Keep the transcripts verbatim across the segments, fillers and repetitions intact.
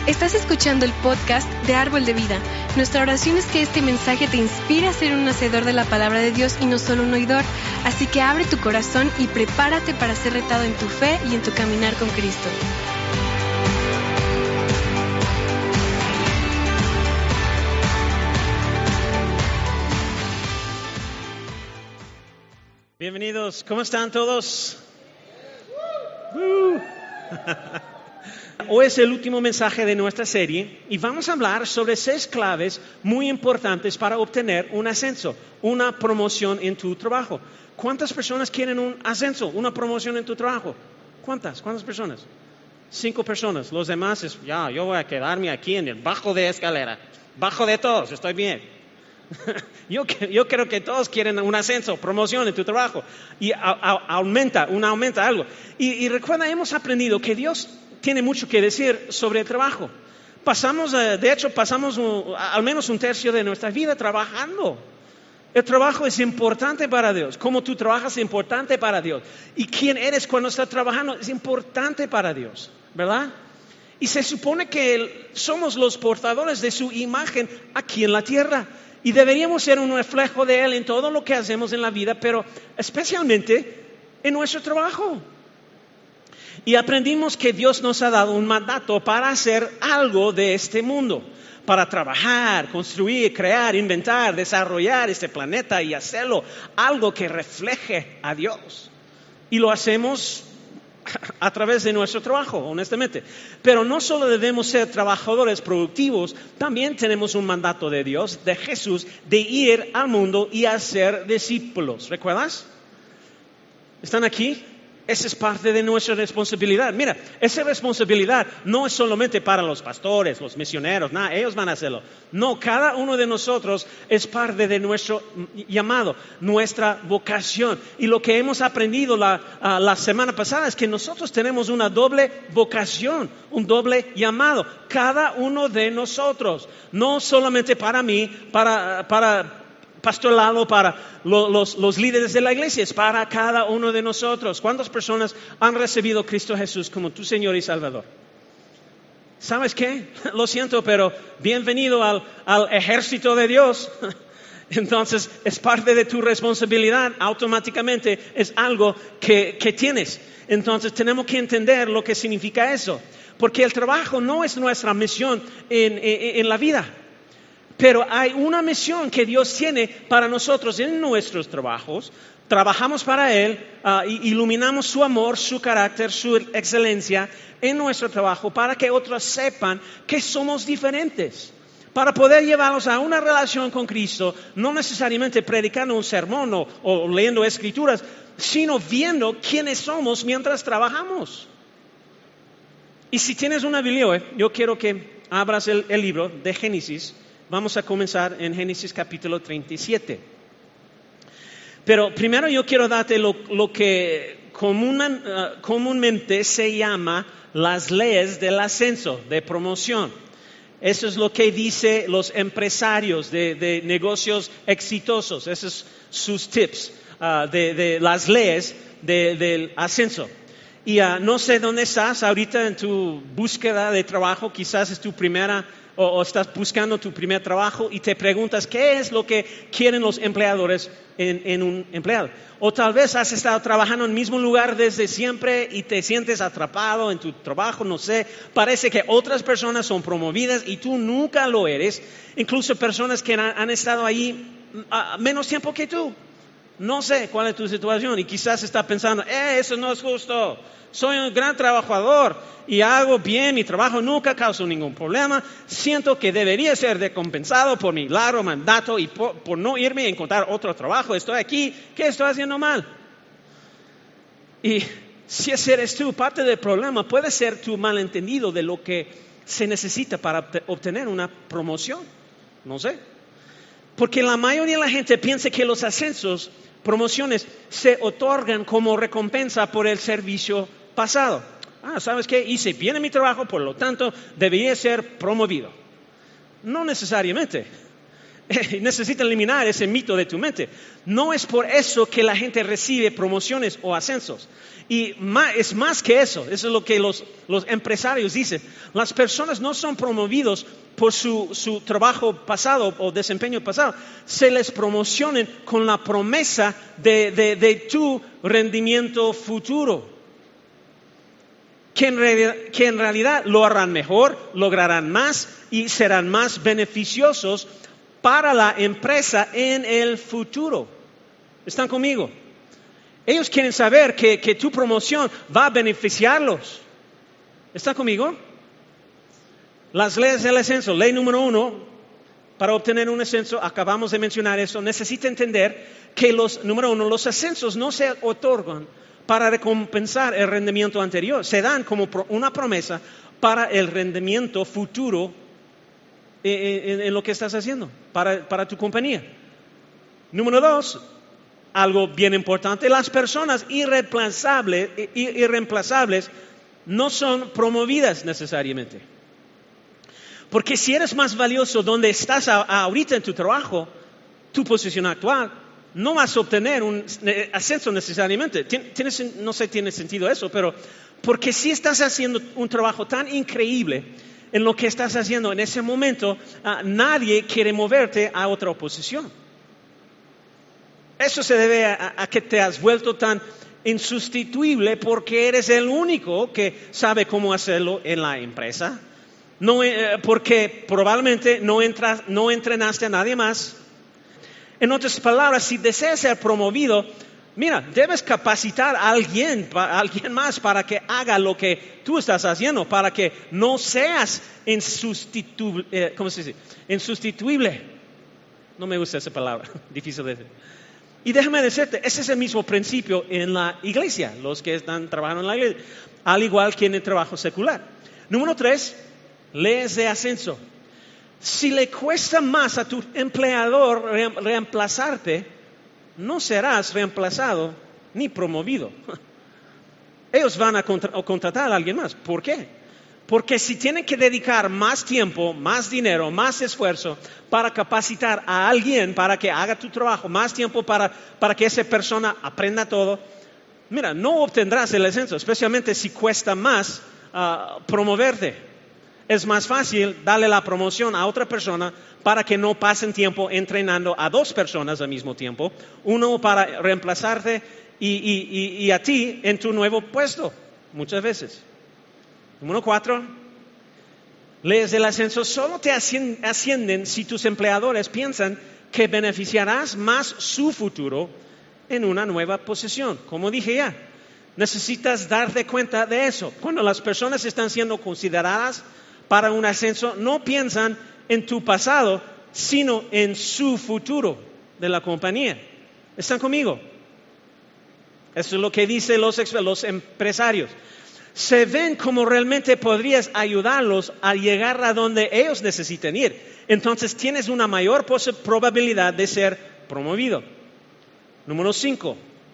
Estás escuchando el podcast de Árbol de Vida. Nuestra oración es que este mensaje te inspire a ser un hacedor de la palabra de Dios y no solo un oidor. Así que abre tu corazón y prepárate para ser retado en tu fe y en tu caminar con Cristo. Bienvenidos, ¿cómo están todos? Uh. Hoy es el último mensaje de nuestra serie y vamos a hablar sobre seis claves muy importantes para obtener un ascenso, una promoción en tu trabajo. ¿Cuántas personas quieren un ascenso, una promoción en tu trabajo? ¿Cuántas? ¿Cuántas personas? Cinco personas. Los demás es, ya, yo voy a quedarme aquí en el bajo de escalera, bajo de todos, estoy bien. Yo, yo creo que todos quieren un ascenso, promoción en tu trabajo y a, a, aumenta, un aumenta algo. Y, y recuerda, hemos aprendido que Dios tiene mucho que decir sobre el trabajo. Pasamos, de hecho, pasamos un, al menos un tercio de nuestra vida trabajando. El trabajo es importante para Dios. Cómo tú trabajas es importante para Dios. Y quién eres cuando estás trabajando es importante para Dios, ¿verdad? Y se supone que somos los portadores de su imagen aquí en la tierra. Y deberíamos ser un reflejo de Él en todo lo que hacemos en la vida, pero especialmente en nuestro trabajo. Y aprendimos que Dios nos ha dado un mandato para hacer algo de este mundo, para trabajar, construir, crear, inventar, desarrollar este planeta y hacerlo algo que refleje a Dios. Y lo hacemos a través de nuestro trabajo, honestamente. Pero no solo debemos ser trabajadores productivos, también tenemos un mandato de Dios, de Jesús, de ir al mundo y hacer discípulos. ¿Recuerdas? ¿Están aquí? Esa es parte de nuestra responsabilidad. Mira, esa responsabilidad no es solamente para los pastores, los misioneros, nada, ellos van a hacerlo. No, cada uno de nosotros es parte de nuestro llamado, nuestra vocación. Y lo que hemos aprendido la, uh, la semana pasada es que nosotros tenemos una doble vocación, un doble llamado. Cada uno de nosotros, no solamente para mí, para... para pastorado para los, los, los líderes de la iglesia, es para cada uno de nosotros. ¿Cuántas personas han recibido a Cristo Jesús como tu Señor y Salvador? ¿Sabes qué? Lo siento, pero bienvenido al, al ejército de Dios. Entonces, es parte de tu responsabilidad, automáticamente es algo que, que tienes. Entonces, tenemos que entender lo que significa eso, porque el trabajo no es nuestra misión en, en, en la vida. Pero hay una misión que Dios tiene para nosotros en nuestros trabajos. Trabajamos para Él, uh, iluminamos su amor, su carácter, su excelencia en nuestro trabajo para que otros sepan que somos diferentes. Para poder llevarlos a una relación con Cristo, no necesariamente predicando un sermón o, o leyendo escrituras, sino viendo quiénes somos mientras trabajamos. Y si tienes una Biblia, yo quiero que abras el, el libro de Génesis. Vamos a comenzar en Génesis capítulo treinta y siete. Pero primero yo quiero darte lo, lo que común, uh, comúnmente se llama las leyes del ascenso, de promoción. Eso es lo que dicen los empresarios de, de negocios exitosos. Esos son sus tips uh, de, de las leyes de, del ascenso. Y uh, no sé dónde estás ahorita en tu búsqueda de trabajo, quizás es tu primera O, o estás buscando tu primer trabajo y te preguntas qué es lo que quieren los empleadores en, en un empleado. O tal vez has estado trabajando en el mismo lugar desde siempre y te sientes atrapado en tu trabajo, no sé. Parece que otras personas son promovidas y tú nunca lo eres. Incluso personas que han, han estado ahí a menos tiempo que tú. No sé cuál es tu situación y quizás estás pensando, eh, eso no es justo. Soy un gran trabajador y hago bien mi trabajo, nunca causo ningún problema. Siento que debería ser recompensado por mi largo mandato y por, por no irme a encontrar otro trabajo. Estoy aquí, ¿qué estoy haciendo mal? Y si ese eres tú, parte del problema puede ser tu malentendido de lo que se necesita para obtener una promoción. No sé. Porque la mayoría de la gente piensa que los ascensos, promociones, se otorgan como recompensa por el servicio pasado. Ah, ¿sabes qué? Hice bien en mi trabajo, por lo tanto, debería ser promovido. No necesariamente. Necesitan eliminar ese mito de tu mente. No es por eso que la gente recibe promociones o ascensos. Y más, es más que eso. Eso es lo que los, los empresarios dicen. Las personas no son promovidos por su, su trabajo pasado o desempeño pasado. Se les promocionan con la promesa de, de, de tu rendimiento futuro. Que en, realidad, que en realidad lo harán mejor, lograrán más y serán más beneficiosos para la empresa en el futuro. ¿Están conmigo? Ellos quieren saber que, que tu promoción va a beneficiarlos. ¿Están conmigo? Las leyes del ascenso. Ley número uno, para obtener un ascenso, acabamos de mencionar eso, necesita entender que los, número uno, los ascensos no se otorgan para recompensar el rendimiento anterior. Se dan como una promesa para el rendimiento futuro En, en lo que estás haciendo para, para tu compañía. Número dos, algo bien importante, las personas irreemplazables, irreemplazables no son promovidas necesariamente. Porque si eres más valioso donde estás a, a ahorita en tu trabajo, tu posición actual, no vas a obtener un ascenso necesariamente. Tiene, no sé, tiene sentido eso, pero porque si estás haciendo un trabajo tan increíble en lo que estás haciendo en ese momento, uh, nadie quiere moverte a otra posición. Eso se debe a, a que te has vuelto tan insustituible porque eres el único que sabe cómo hacerlo en la empresa. No, eh, porque probablemente no, entras, no entrenaste a nadie más. En otras palabras, si deseas ser promovido, mira, debes capacitar a alguien, a alguien más para que haga lo que tú estás haciendo, para que no seas insustitu- eh, ¿cómo se dice? insustituible. No me gusta esa palabra, difícil de decir. Y déjame decirte, ese es el mismo principio en la iglesia, los que están trabajando en la iglesia, al igual que en el trabajo secular. Número tres, leyes de ascenso. Si le cuesta más a tu empleador re- reemplazarte, no serás reemplazado ni promovido. Ellos van a, contra- a contratar a alguien más. ¿Por qué? Porque si tienen que dedicar más tiempo, más dinero, más esfuerzo para capacitar a alguien para que haga tu trabajo, más tiempo para, para que esa persona aprenda todo, mira, no obtendrás el ascenso, especialmente si cuesta más uh, promoverte. Es más fácil darle la promoción a otra persona para que no pasen tiempo entrenando a dos personas al mismo tiempo, uno para reemplazarte y, y, y, y a ti en tu nuevo puesto, muchas veces. Número cuatro, leyes del ascenso solo te ascienden si tus empleadores piensan que beneficiarás más su futuro en una nueva posición. Como dije ya, necesitas darte cuenta de eso. Cuando las personas están siendo consideradas para un ascenso, no piensan en tu pasado, sino en su futuro de la compañía. ¿Están conmigo? Eso es lo que dicen los, los empresarios. Se ven como realmente podrías ayudarlos a llegar a donde ellos necesiten ir. Entonces tienes una mayor probabilidad de ser promovido. Número cinco.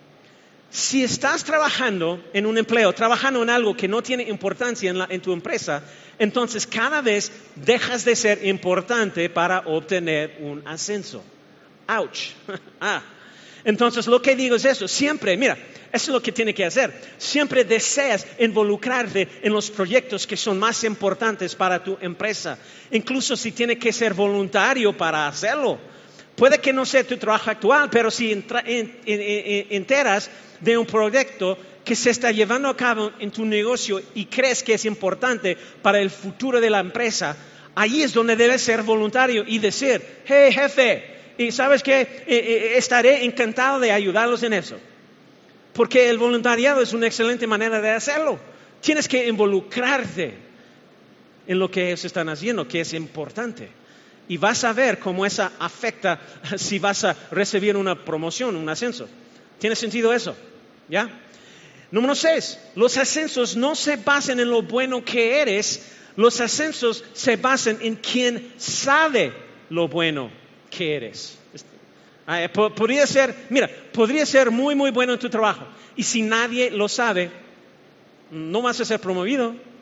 Si estás trabajando en un empleo, trabajando en algo que no tiene importancia en, la, en tu empresa, entonces cada vez dejas de ser importante para obtener un ascenso. ¡Auch! ah. Entonces lo que digo es eso, siempre, mira, eso es lo que tienes que hacer. Siempre deseas involucrarte en los proyectos que son más importantes para tu empresa, incluso si tienes que ser voluntario para hacerlo. Puede que no sea tu trabajo actual, pero si entra, en, en, en, enteras de un proyecto que se está llevando a cabo en tu negocio y crees que es importante para el futuro de la empresa, ahí es donde debes ser voluntario y decir, hey jefe, y sabes que eh, eh, estaré encantado de ayudarlos en eso. Porque el voluntariado es una excelente manera de hacerlo. Tienes que involucrarte en lo que ellos están haciendo, que es importante. Y vas a ver cómo eso afecta si vas a recibir una promoción, un ascenso. ¿Tiene sentido eso? ¿Ya? Número seis, los ascensos no se basan en lo bueno que eres, los ascensos se basan en quien sabe lo bueno que eres. Podría ser, mira, podría ser muy, muy bueno en tu trabajo. Y si nadie lo sabe, no vas a ser promovido.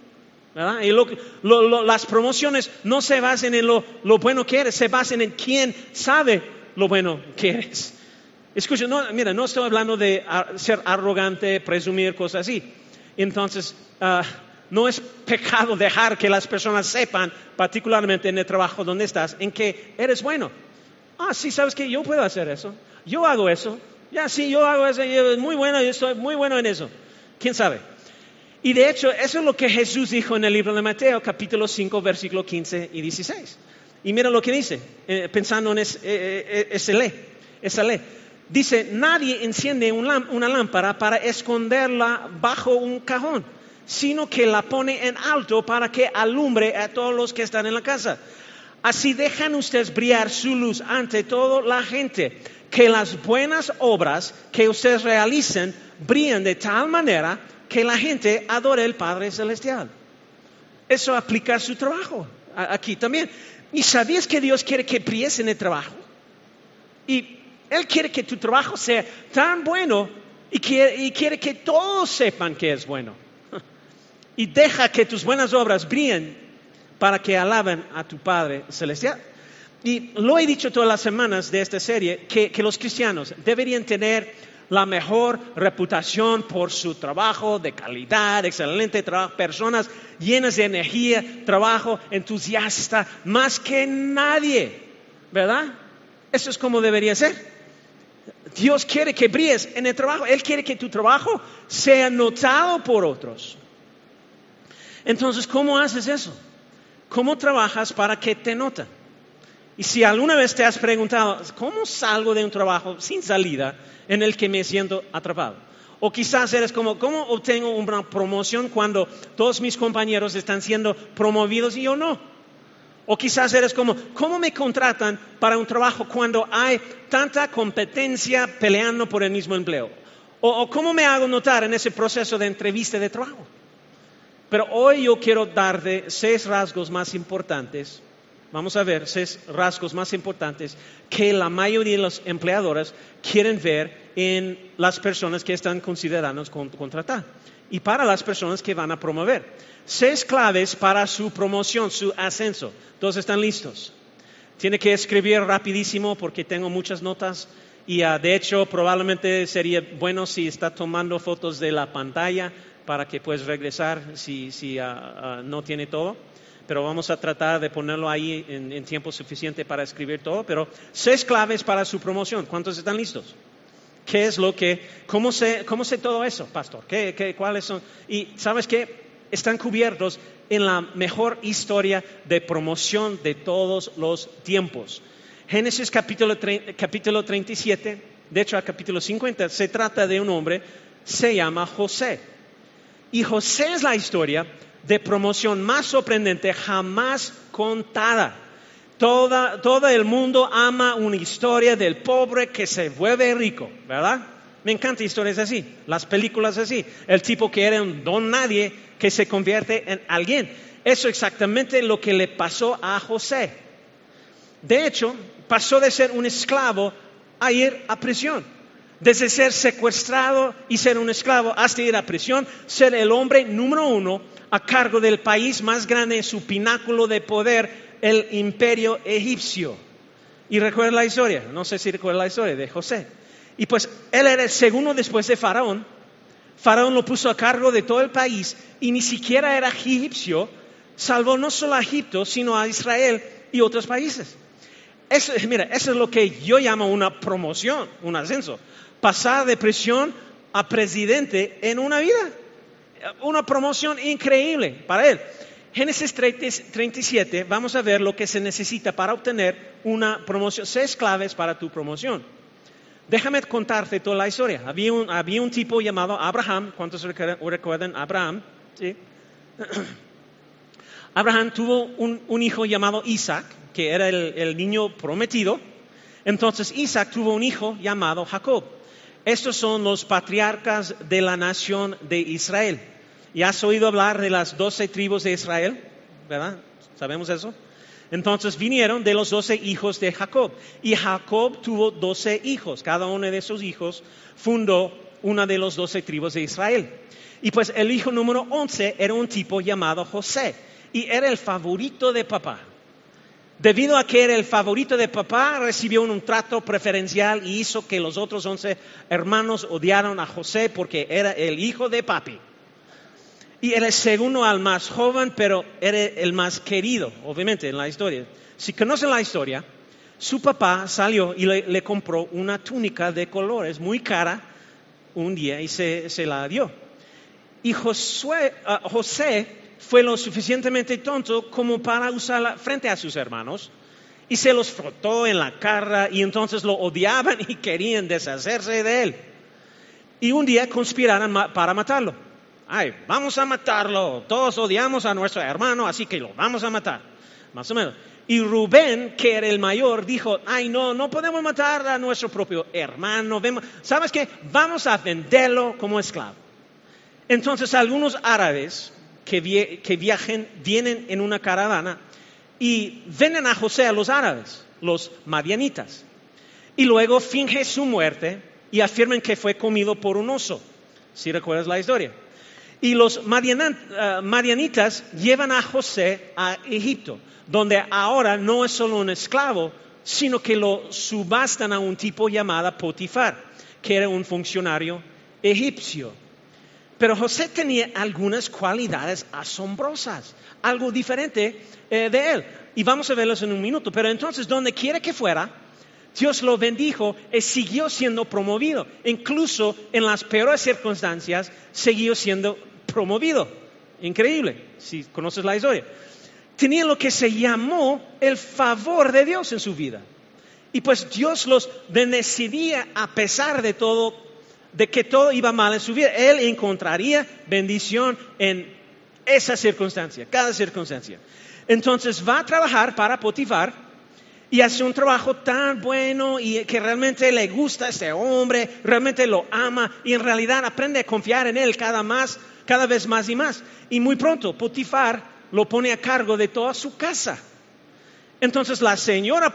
¿verdad? Y lo, lo, lo, las promociones no se basan en lo, lo bueno que eres, se basan en quién sabe lo bueno que eres. Escucha, no, mira, no estoy hablando de uh, ser arrogante, presumir, cosas así. Entonces, uh, no es pecado dejar que las personas sepan, particularmente en el trabajo donde estás, en que eres bueno. Ah, sí, ¿sabes qué? Yo puedo hacer eso. Yo hago eso. Ya, sí, yo hago eso. Yo, muy bueno, yo estoy muy bueno en eso. ¿Quién sabe? Y de hecho, eso es lo que Jesús dijo en el libro de Mateo, capítulo cinco, versículos quince y dieciséis. Y mira lo que dice, eh, pensando en es, eh, eh, ese ley, esa ley. Dice, nadie enciende un lam- una lámpara para esconderla bajo un cajón, sino que la pone en alto para que alumbre a todos los que están en la casa. Así dejan ustedes brillar su luz ante toda la gente, que las buenas obras que ustedes realicen brillen de tal manera que la gente adore al Padre Celestial. Eso aplica a su trabajo, a- aquí también. ¿Y sabías que Dios quiere que brilles en el trabajo? Y Él quiere que tu trabajo sea tan bueno y quiere, y quiere que todos sepan que es bueno. Y deja que tus buenas obras brillen para que alaben a tu Padre Celestial. Y lo he dicho todas las semanas de esta serie, que, que los cristianos deberían tener la mejor reputación por su trabajo de calidad, excelente trabajo, personas llenas de energía, trabajo entusiasta, más que nadie, ¿verdad? Eso es como debería ser. Dios quiere que brilles en el trabajo. Él quiere que tu trabajo sea notado por otros. Entonces, ¿cómo haces eso? ¿Cómo trabajas para que te noten? Y si alguna vez te has preguntado, ¿cómo salgo de un trabajo sin salida en el que me siento atrapado? O quizás eres como, ¿cómo obtengo una promoción cuando todos mis compañeros están siendo promovidos y yo no? O quizás eres como, ¿cómo me contratan para un trabajo cuando hay tanta competencia peleando por el mismo empleo? O, o ¿cómo me hago notar en ese proceso de entrevista de trabajo? Pero hoy yo quiero darte seis rasgos más importantes. Vamos a ver seis rasgos más importantes que la mayoría de los empleadores quieren ver en las personas que están considerando contratar y para las personas que van a promover. Seis claves para su promoción, su ascenso. ¿Todos están listos? Tiene que escribir rapidísimo porque tengo muchas notas y uh, de hecho probablemente sería bueno si está tomando fotos de la pantalla para que puedas regresar si, si uh, uh, no tiene todo. Pero vamos a tratar de ponerlo ahí en, en tiempo suficiente para escribir todo. Pero seis claves para su promoción. ¿Cuántos están listos? ¿Qué es lo que, cómo sé, cómo sé todo eso, pastor? ¿Qué, qué, cuáles son? Y ¿sabes qué? Están cubiertos en la mejor historia de promoción de todos los tiempos. Génesis capítulo, capítulo treinta y siete, de hecho al capítulo cincuenta, se trata de un hombre, se llama José. Y José es la historia de promoción más sorprendente jamás contada. Toda, todo el mundo ama una historia del pobre que se vuelve rico, ¿verdad? Me encantan historias así, las películas así. El tipo que era un don nadie que se convierte en alguien. Eso es exactamente lo que le pasó a José. De hecho, pasó de ser un esclavo a ir a prisión. Desde ser secuestrado y ser un esclavo hasta ir a prisión, ser el hombre número uno a cargo del país más grande en su pináculo de poder, el imperio egipcio. Y recuerda la historia, no sé si recuerda la historia de José. Y pues él era el segundo después de Faraón. Faraón lo puso a cargo de todo el país y ni siquiera era egipcio. Salvó no solo a Egipto, sino a Israel y otros países. Eso, mira, eso es lo que yo llamo una promoción, un ascenso. Pasar de prisión a presidente en una vida. Una promoción increíble para él. Génesis treinta y siete, vamos a ver lo que se necesita para obtener una promoción. Seis claves para tu promoción. Déjame contarte toda la historia. Había un, había un tipo llamado Abraham. ¿Cuántos recuerdan Abraham? ¿Sí? Abraham tuvo un, un hijo llamado Isaac, que era el, el niño prometido. Entonces Isaac tuvo un hijo llamado Jacob. Estos son los patriarcas de la nación de Israel. ¿Ya has oído hablar de las doce tribus de Israel? ¿Verdad? ¿Sabemos eso? Entonces vinieron de los doce hijos de Jacob. Y Jacob tuvo doce hijos. Cada uno de esos hijos fundó una de las doce tribus de Israel. Y pues el hijo número once era un tipo llamado José y era el favorito de papá. Debido a que era el favorito de papá, recibió un trato preferencial y hizo que los otros once hermanos odiaran a José porque era el hijo de papi. Y era el segundo al más joven, pero era el más querido, obviamente, en la historia. Si conocen la historia, su papá salió y le, le compró una túnica de colores muy cara un día y se, se la dio. Y Josué, uh, José fue lo suficientemente tonto como para usarla frente a sus hermanos y se los frotó en la cara y entonces lo odiaban y querían deshacerse de él. Y un día conspiraron ma- para matarlo. Ay, vamos a matarlo, todos odiamos a nuestro hermano, así que lo vamos a matar, más o menos. Y Rubén, que era el mayor, dijo, ay no, no podemos matar a nuestro propio hermano, ¿sabes qué? Vamos a venderlo como esclavo. Entonces algunos árabes que, vi- que viajen vienen en una caravana y venden a José a los árabes, los madianitas. Y luego finge su muerte y afirman que fue comido por un oso, si recuerdas la historia. Y los madianitas llevan a José a Egipto, donde ahora no es solo un esclavo, sino que lo subastan a un tipo llamado Potifar, que era un funcionario egipcio. Pero José tenía algunas cualidades asombrosas, algo diferente eh, de él. Y vamos a verlos en un minuto. Pero entonces, donde quiera que fuera, Dios lo bendijo y siguió siendo promovido. Incluso en las peores circunstancias, siguió siendo promovido. Increíble, si conoces la historia. Tenía lo que se llamó el favor de Dios en su vida. Y pues Dios los bendeciría a pesar de todo, de que todo iba mal en su vida. Él encontraría bendición en esa circunstancia, cada circunstancia. Entonces va a trabajar para Potifar y hace un trabajo tan bueno y que realmente le gusta a este hombre, realmente lo ama y en realidad aprende a confiar en él cada, más, cada vez más y más. Y muy pronto Potifar lo pone a cargo de toda su casa. Entonces la señora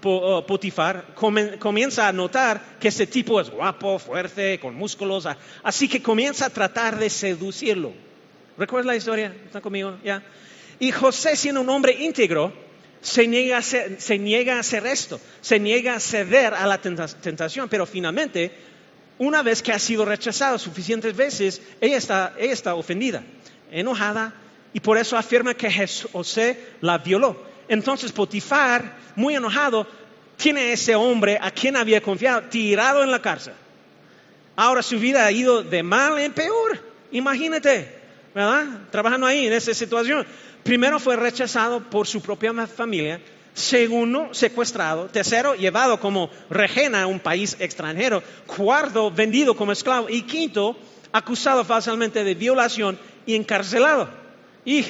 Potifar comienza a notar que ese tipo es guapo, fuerte, con músculos, así que comienza a tratar de seducirlo. ¿Recuerdas la historia? ¿Están conmigo? ¿Ya? Y José, siendo un hombre íntegro, se niega a hacer, se niega a hacer esto, se niega a ceder a la tentación, pero finalmente, una vez que ha sido rechazado suficientes veces, ella está, ella está ofendida, enojada, y por eso afirma que José la violó. Entonces Potifar, muy enojado, tiene a ese hombre a quien había confiado tirado en la cárcel. Ahora su vida ha ido de mal en peor. Imagínate, ¿verdad? Trabajando ahí en esa situación. Primero fue rechazado por su propia familia. Segundo, secuestrado. Tercero, llevado como rehén a un país extranjero. Cuarto, vendido como esclavo. Y quinto, acusado falsamente de violación y encarcelado. Y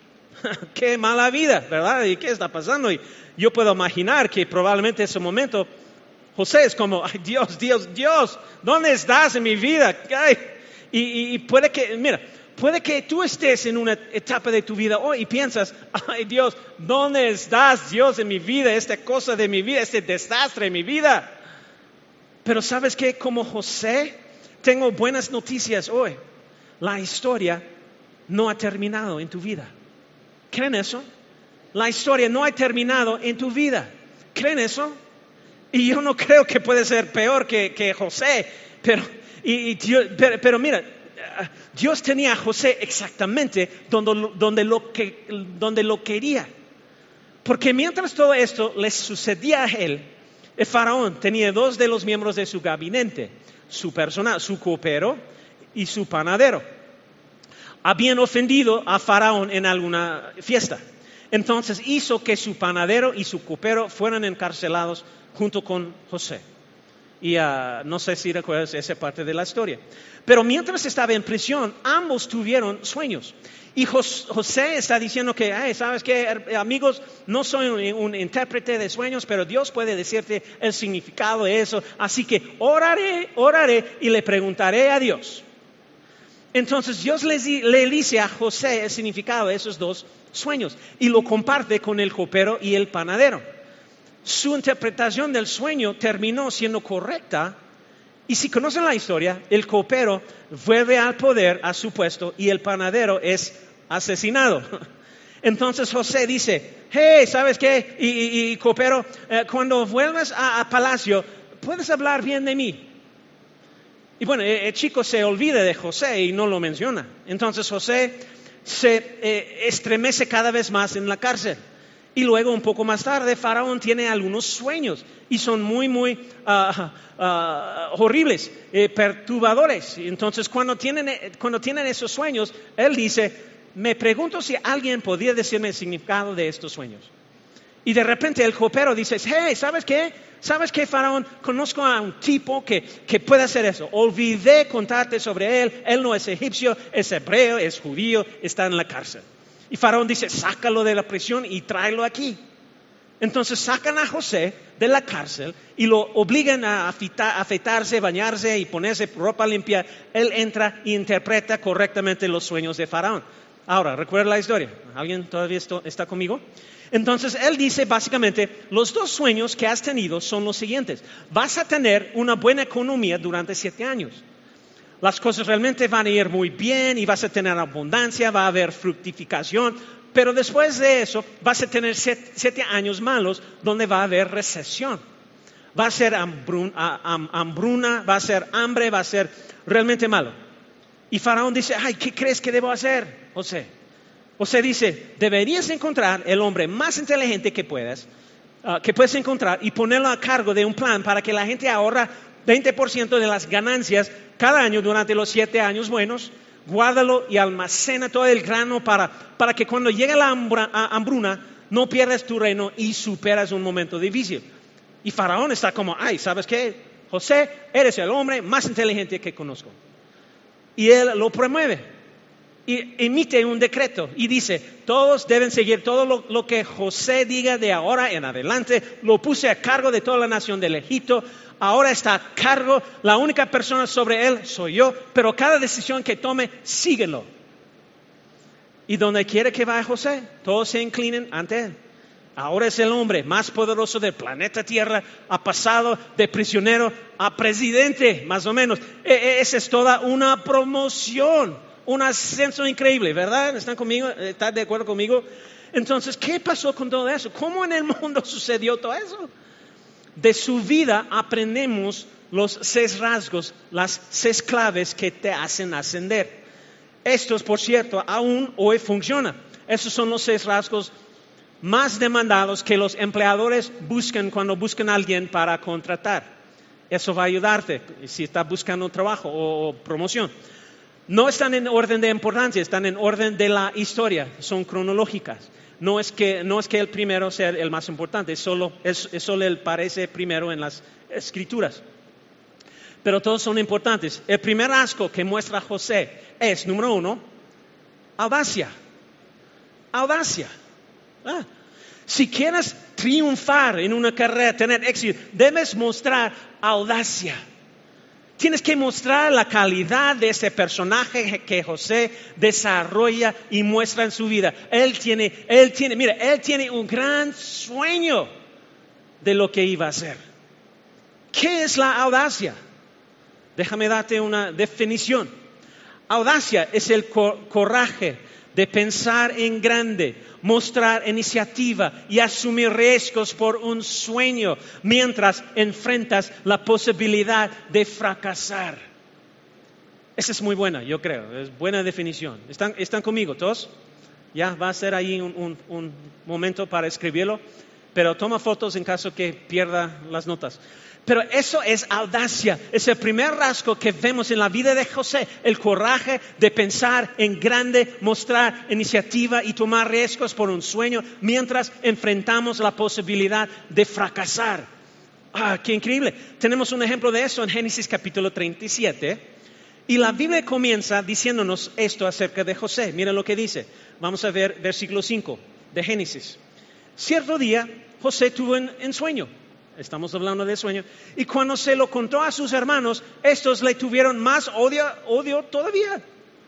qué mala vida, ¿verdad? ¿Y qué está pasando? Y yo puedo imaginar que probablemente en ese momento José es como, ay, Dios, Dios, Dios, ¿dónde estás en mi vida? Ay, y, y puede que, mira, puede que tú estés en una etapa de tu vida hoy y piensas, ay, Dios, ¿dónde estás, Dios, en mi vida? Esta cosa de mi vida, este desastre en mi vida. Pero ¿sabes qué? Como José, tengo buenas noticias hoy. La historia no ha terminado en tu vida. ¿Creen eso? La historia no ha terminado en tu vida. ¿Creen eso? Y yo no creo que puede ser peor que, que José. Pero, y, y Dios, pero, pero mira, Dios tenía a José exactamente donde, donde, lo que, donde lo quería. Porque mientras todo esto le sucedía a él, el faraón tenía dos de los miembros de su gabinete, su personal, su copero y su panadero. Habían ofendido a Faraón en alguna fiesta. Entonces hizo que su panadero y su copero fueran encarcelados junto con José. Y uh, no sé si recuerdas esa parte de la historia. Pero mientras estaba en prisión, ambos tuvieron sueños. Y Jos- José está diciendo que, hey, ¿sabes qué, amigos? No soy un, un intérprete de sueños, pero Dios puede decirte el significado de eso. Así que oraré, oraré y le preguntaré a Dios. Entonces Dios le, le dice a José el significado de esos dos sueños y lo comparte con el copero y el panadero. Su interpretación del sueño terminó siendo correcta Y si conocen la historia, el copero vuelve al poder, a su puesto, y el panadero es asesinado. Entonces José dice, hey, ¿sabes qué? Y, y, y copero, eh, cuando vuelvas a, a palacio, puedes hablar bien de mí. Y bueno, el, el chico se olvida de José y no lo menciona. Entonces José se eh, estremece cada vez más en la cárcel. Y luego, un poco más tarde, Faraón tiene algunos sueños y son muy, muy uh, uh, horribles, eh, perturbadores. Entonces, cuando tienen, cuando tienen esos sueños, él dice, me pregunto si alguien podría decirme el significado de estos sueños. Y de repente el copero dice, hey, ¿sabes qué? ¿Sabes qué, Faraón? Conozco a un tipo que, que puede hacer eso. Olvidé contarte sobre él. Él no es egipcio, es hebreo, es judío, está en la cárcel. Y Faraón dice, sácalo de la prisión y tráelo aquí. Entonces sacan a José de la cárcel y lo obligan a afeitarse, bañarse y ponerse ropa limpia. Él entra e interpreta correctamente los sueños de Faraón. Ahora, ¿recuerda la historia? ¿Alguien todavía está conmigo? Entonces él dice básicamente, los dos sueños que has tenido son los siguientes. Vas a tener una buena economía durante siete años. Las cosas realmente van a ir muy bien y vas a tener abundancia, va a haber fructificación, pero después de eso vas a tener siete, siete años malos donde va a haber recesión. Va a ser hambruna, hambruna, va a ser hambre, va a ser realmente malo. Y Faraón dice, ay, ¿qué crees que debo hacer, José? José dice, deberías encontrar el hombre más inteligente que puedas, uh, que puedes encontrar y ponerlo a cargo de un plan para que la gente ahorra veinte por ciento de las ganancias cada año durante los siete años buenos, guárdalo y almacena todo el grano para, para que cuando llegue la hambra, hambruna no pierdas tu reino y superas un momento difícil. Y Faraón está como, ay, ¿sabes qué? José, eres el hombre más inteligente que conozco. Y él lo promueve y emite un decreto y dice, todos deben seguir todo lo, lo que José diga de ahora en adelante. Lo puse a cargo de toda la nación del Egipto. Ahora está a cargo, la única persona sobre él soy yo, pero cada decisión que tome, síguelo. Y donde quiere que vaya José, todos se inclinen ante él. Ahora es el hombre más poderoso del planeta Tierra, ha pasado de prisionero a presidente, más o menos. E- esa es toda una promoción, un ascenso increíble, ¿verdad? ¿Están conmigo? ¿Están de acuerdo conmigo? Entonces, ¿qué pasó con todo eso? ¿Cómo en el mundo sucedió todo eso? De su vida aprendemos los seis rasgos, las seis claves que te hacen ascender. Estos, por cierto, aún hoy funcionan. Esos son los seis rasgos más demandados que los empleadores buscan cuando buscan a alguien para contratar. Eso va a ayudarte si estás buscando trabajo o promoción. No están en orden de importancia, están en orden de la historia, son cronológicas. No es que, no es que el primero sea el más importante, es solo, es, es solo el parece primero en las escrituras. Pero todos son importantes. El primer rasgo que muestra José es, número uno, audacia. Audacia. Ah. Si quieres triunfar en una carrera, tener éxito, debes mostrar audacia. Tienes que mostrar la calidad de ese personaje que José desarrolla y muestra en su vida. Él tiene, él tiene, mira, él tiene un gran sueño de lo que iba a hacer. ¿Qué es la audacia? Déjame darte una definición. Audacia es el cor- coraje de pensar en grande, mostrar iniciativa y asumir riesgos por un sueño mientras enfrentas la posibilidad de fracasar. Esa es muy buena, yo creo, es buena definición. ¿Están, están conmigo todos? Ya va a ser ahí un, un, un momento para escribirlo, pero toma fotos en caso que pierda las notas. Pero eso es audacia, es el primer rasgo que vemos en la vida de José, el coraje de pensar en grande, mostrar iniciativa y tomar riesgos por un sueño mientras enfrentamos la posibilidad de fracasar. ¡Ah, qué increíble! Tenemos un ejemplo de eso en Génesis capítulo treinta y siete y la Biblia comienza diciéndonos esto acerca de José. Mira lo que dice. Vamos a ver versículo cinco de Génesis. Cierto día José tuvo un, un sueño. Estamos hablando de sueño. Y cuando se lo contó a sus hermanos, estos le tuvieron más odio, odio todavía.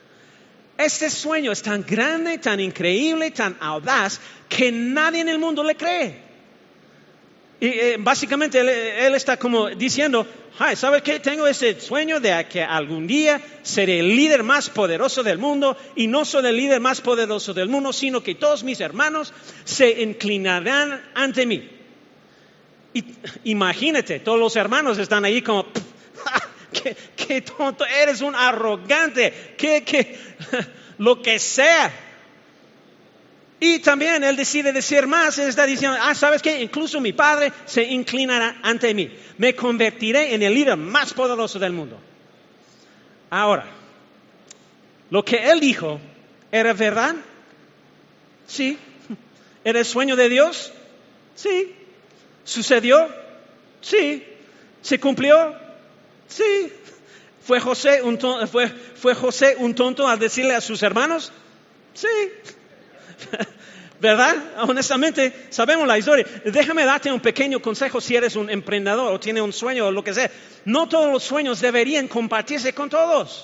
Este sueño es tan grande, tan increíble, tan audaz, que nadie en el mundo le cree. Y eh, básicamente él, él está como diciendo, ay, ¿sabes qué? Tengo ese sueño de que algún día seré el líder más poderoso del mundo, y no solo el líder más poderoso del mundo, sino que todos mis hermanos se inclinarán ante mí. Y imagínate, todos los hermanos están ahí como, qué, qué tonto, eres un arrogante, que, que, lo que sea. Y también él decide decir más, él está diciendo, ah, ¿sabes qué? Incluso mi padre se inclinará ante mí. Me convertiré en el líder más poderoso del mundo. Ahora, lo que él dijo, ¿era verdad? Sí. ¿Era el sueño de Dios? Sí. ¿Sucedió? Sí. ¿Se cumplió? Sí. ¿Fue José un tonto, fue, fue José un tonto al decirle a sus hermanos? Sí. ¿Verdad? Honestamente, sabemos la historia. Déjame darte un pequeño consejo si eres un emprendedor o tienes un sueño o lo que sea. No todos los sueños deberían compartirse con todos.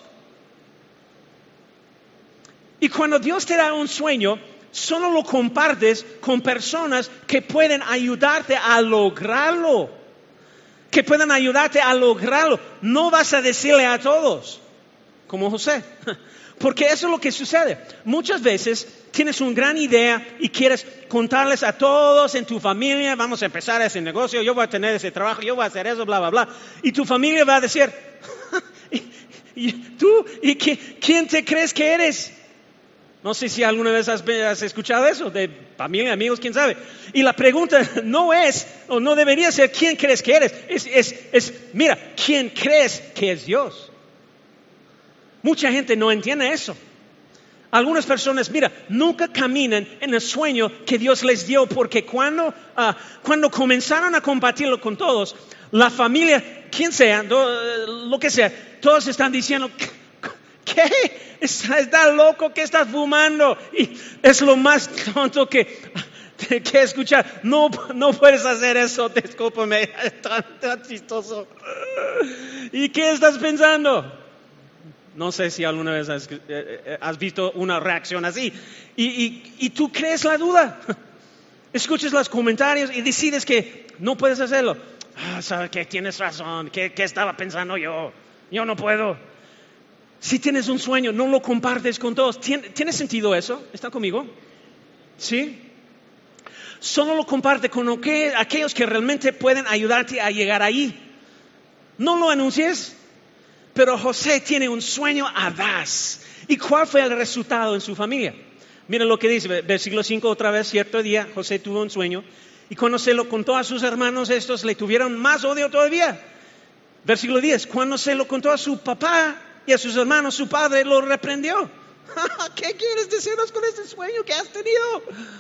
Y cuando Dios te da un sueño, solo lo compartes con personas que pueden ayudarte a lograrlo. Que pueden ayudarte a lograrlo. No vas a decirle a todos, como José. Porque eso es lo que sucede. Muchas veces tienes una gran idea y quieres contarles a todos en tu familia, vamos a empezar ese negocio, yo voy a tener ese trabajo, yo voy a hacer eso, bla, bla, bla. Y tu familia va a decir, ¿y, y tú? ¿Y qué, quién te crees que eres? No sé si alguna vez has, has escuchado eso, de familia, amigos, quién sabe. Y la pregunta no es, o no debería ser, ¿quién crees que eres? Es, es, es mira, ¿quién crees que es Dios? Mucha gente no entiende eso. Algunas personas, mira, nunca caminan en el sueño que Dios les dio, porque cuando, uh, cuando comenzaron a compartirlo con todos, la familia, quien sea, do, lo que sea, todos están diciendo, ¿qué? ¿Estás loco? ¿Qué estás fumando? Y es lo más tonto que, que escuchar. No, no puedes hacer eso, discúlpame, es tan, tan chistoso. ¿Y qué estás pensando? No sé si alguna vez has, eh, has visto una reacción así. Y, y, y tú crees la duda. Escuchas los comentarios y decides que no puedes hacerlo. Ah, ¿sabes qué? Tienes razón. ¿Qué, ¿Qué estaba pensando yo? Yo no puedo. Si tienes un sueño, no lo compartes con todos. ¿Tiene, ¿tiene sentido eso? ¿Están conmigo? ¿Sí? Solo lo comparte con lo que, aquellos que realmente pueden ayudarte a llegar ahí. No lo anuncies. Pero José tiene un sueño audaz. ¿Y cuál fue el resultado en su familia? Miren lo que dice, versículo cinco otra vez. Cierto día José tuvo un sueño, y cuando se lo contó a sus hermanos, estos le tuvieron más odio todavía. Versículo diez, cuando se lo contó a su papá y a sus hermanos, su padre lo reprendió. ¿Qué quieres decirnos con este sueño que has tenido?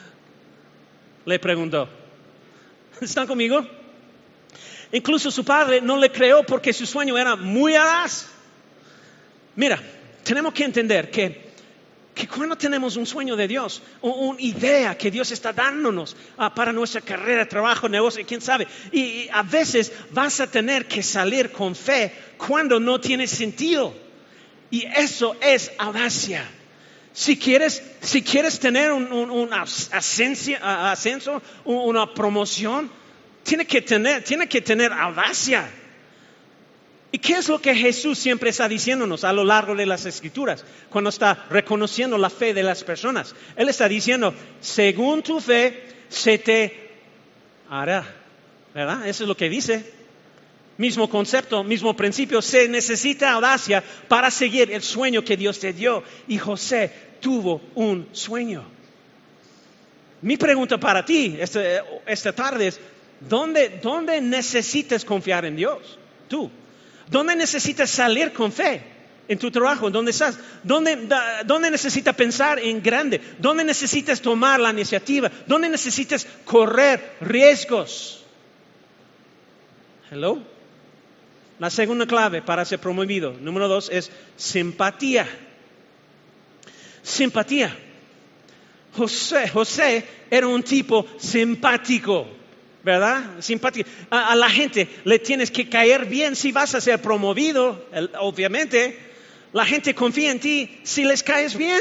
Le preguntó. ¿Están conmigo? Incluso su padre no le creó porque su sueño era muy audaz. Mira, tenemos que entender que, que cuando tenemos un sueño de Dios, una idea que Dios está dándonos uh, para nuestra carrera, trabajo, negocio, quién sabe, y, y a veces vas a tener que salir con fe cuando no tiene sentido. Y eso es audacia. Si quieres, si quieres tener un, un, un ascenso, ascenso, una promoción, Tiene que tener, tiene que tener audacia. ¿Y qué es lo que Jesús siempre está diciéndonos a lo largo de las Escrituras? Cuando está reconociendo la fe de las personas. Él está diciendo, según tu fe, se te hará. ¿Verdad? Eso es lo que dice. Mismo concepto, mismo principio. Se necesita audacia para seguir el sueño que Dios te dio. Y José tuvo un sueño. Mi pregunta para ti esta, esta tarde es, ¿Dónde, ¿Dónde necesitas confiar en Dios? Tú. ¿Dónde necesitas salir con fe? En tu trabajo, ¿dónde estás? ¿Dónde, da, ¿Dónde necesitas pensar en grande? ¿Dónde necesitas tomar la iniciativa? ¿Dónde necesitas correr riesgos? Hello. La segunda clave para ser promovido, número dos, es simpatía. Simpatía. José, José era un tipo simpático. ¿Verdad? Simpático. A, a la gente le tienes que caer bien si vas a ser promovido, el, obviamente. La gente confía en ti si les caes bien.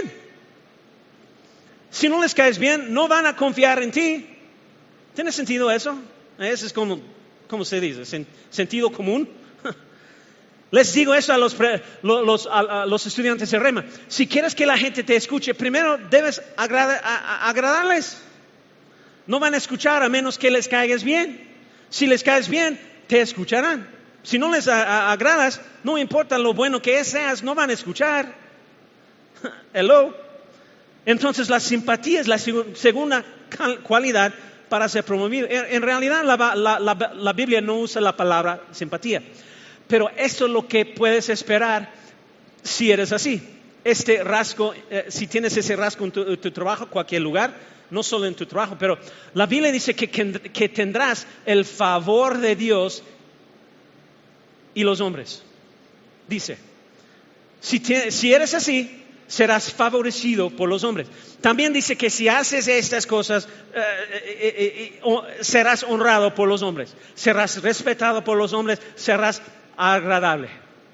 Si no les caes bien, no van a confiar en ti. ¿Tiene sentido eso? Ese es como, ¿cómo se dice? Sen- sentido común. Les digo eso a los, pre, los, a, a los estudiantes de Rema. Si quieres que la gente te escuche, primero debes agrada, a, a, agradarles. No van a escuchar a menos que les caigas bien. Si les caes bien, te escucharán. Si no les a, a, agradas, no importa lo bueno que seas, no van a escuchar. Hello. Entonces la simpatía es la seg- segunda cualidad para ser promovido. En, en realidad la, la, la, la Biblia no usa la palabra simpatía. Pero esto es lo que puedes esperar si eres así. Este rasgo, eh, si tienes ese rasgo en tu, en tu trabajo, cualquier lugar, no solo en tu trabajo, pero la Biblia dice que, que, que tendrás el favor de Dios y los hombres. Dice, si, te, si eres así, serás favorecido por los hombres. También dice que si haces estas cosas, eh, eh, eh, eh, serás honrado por los hombres, serás respetado por los hombres, serás agradable.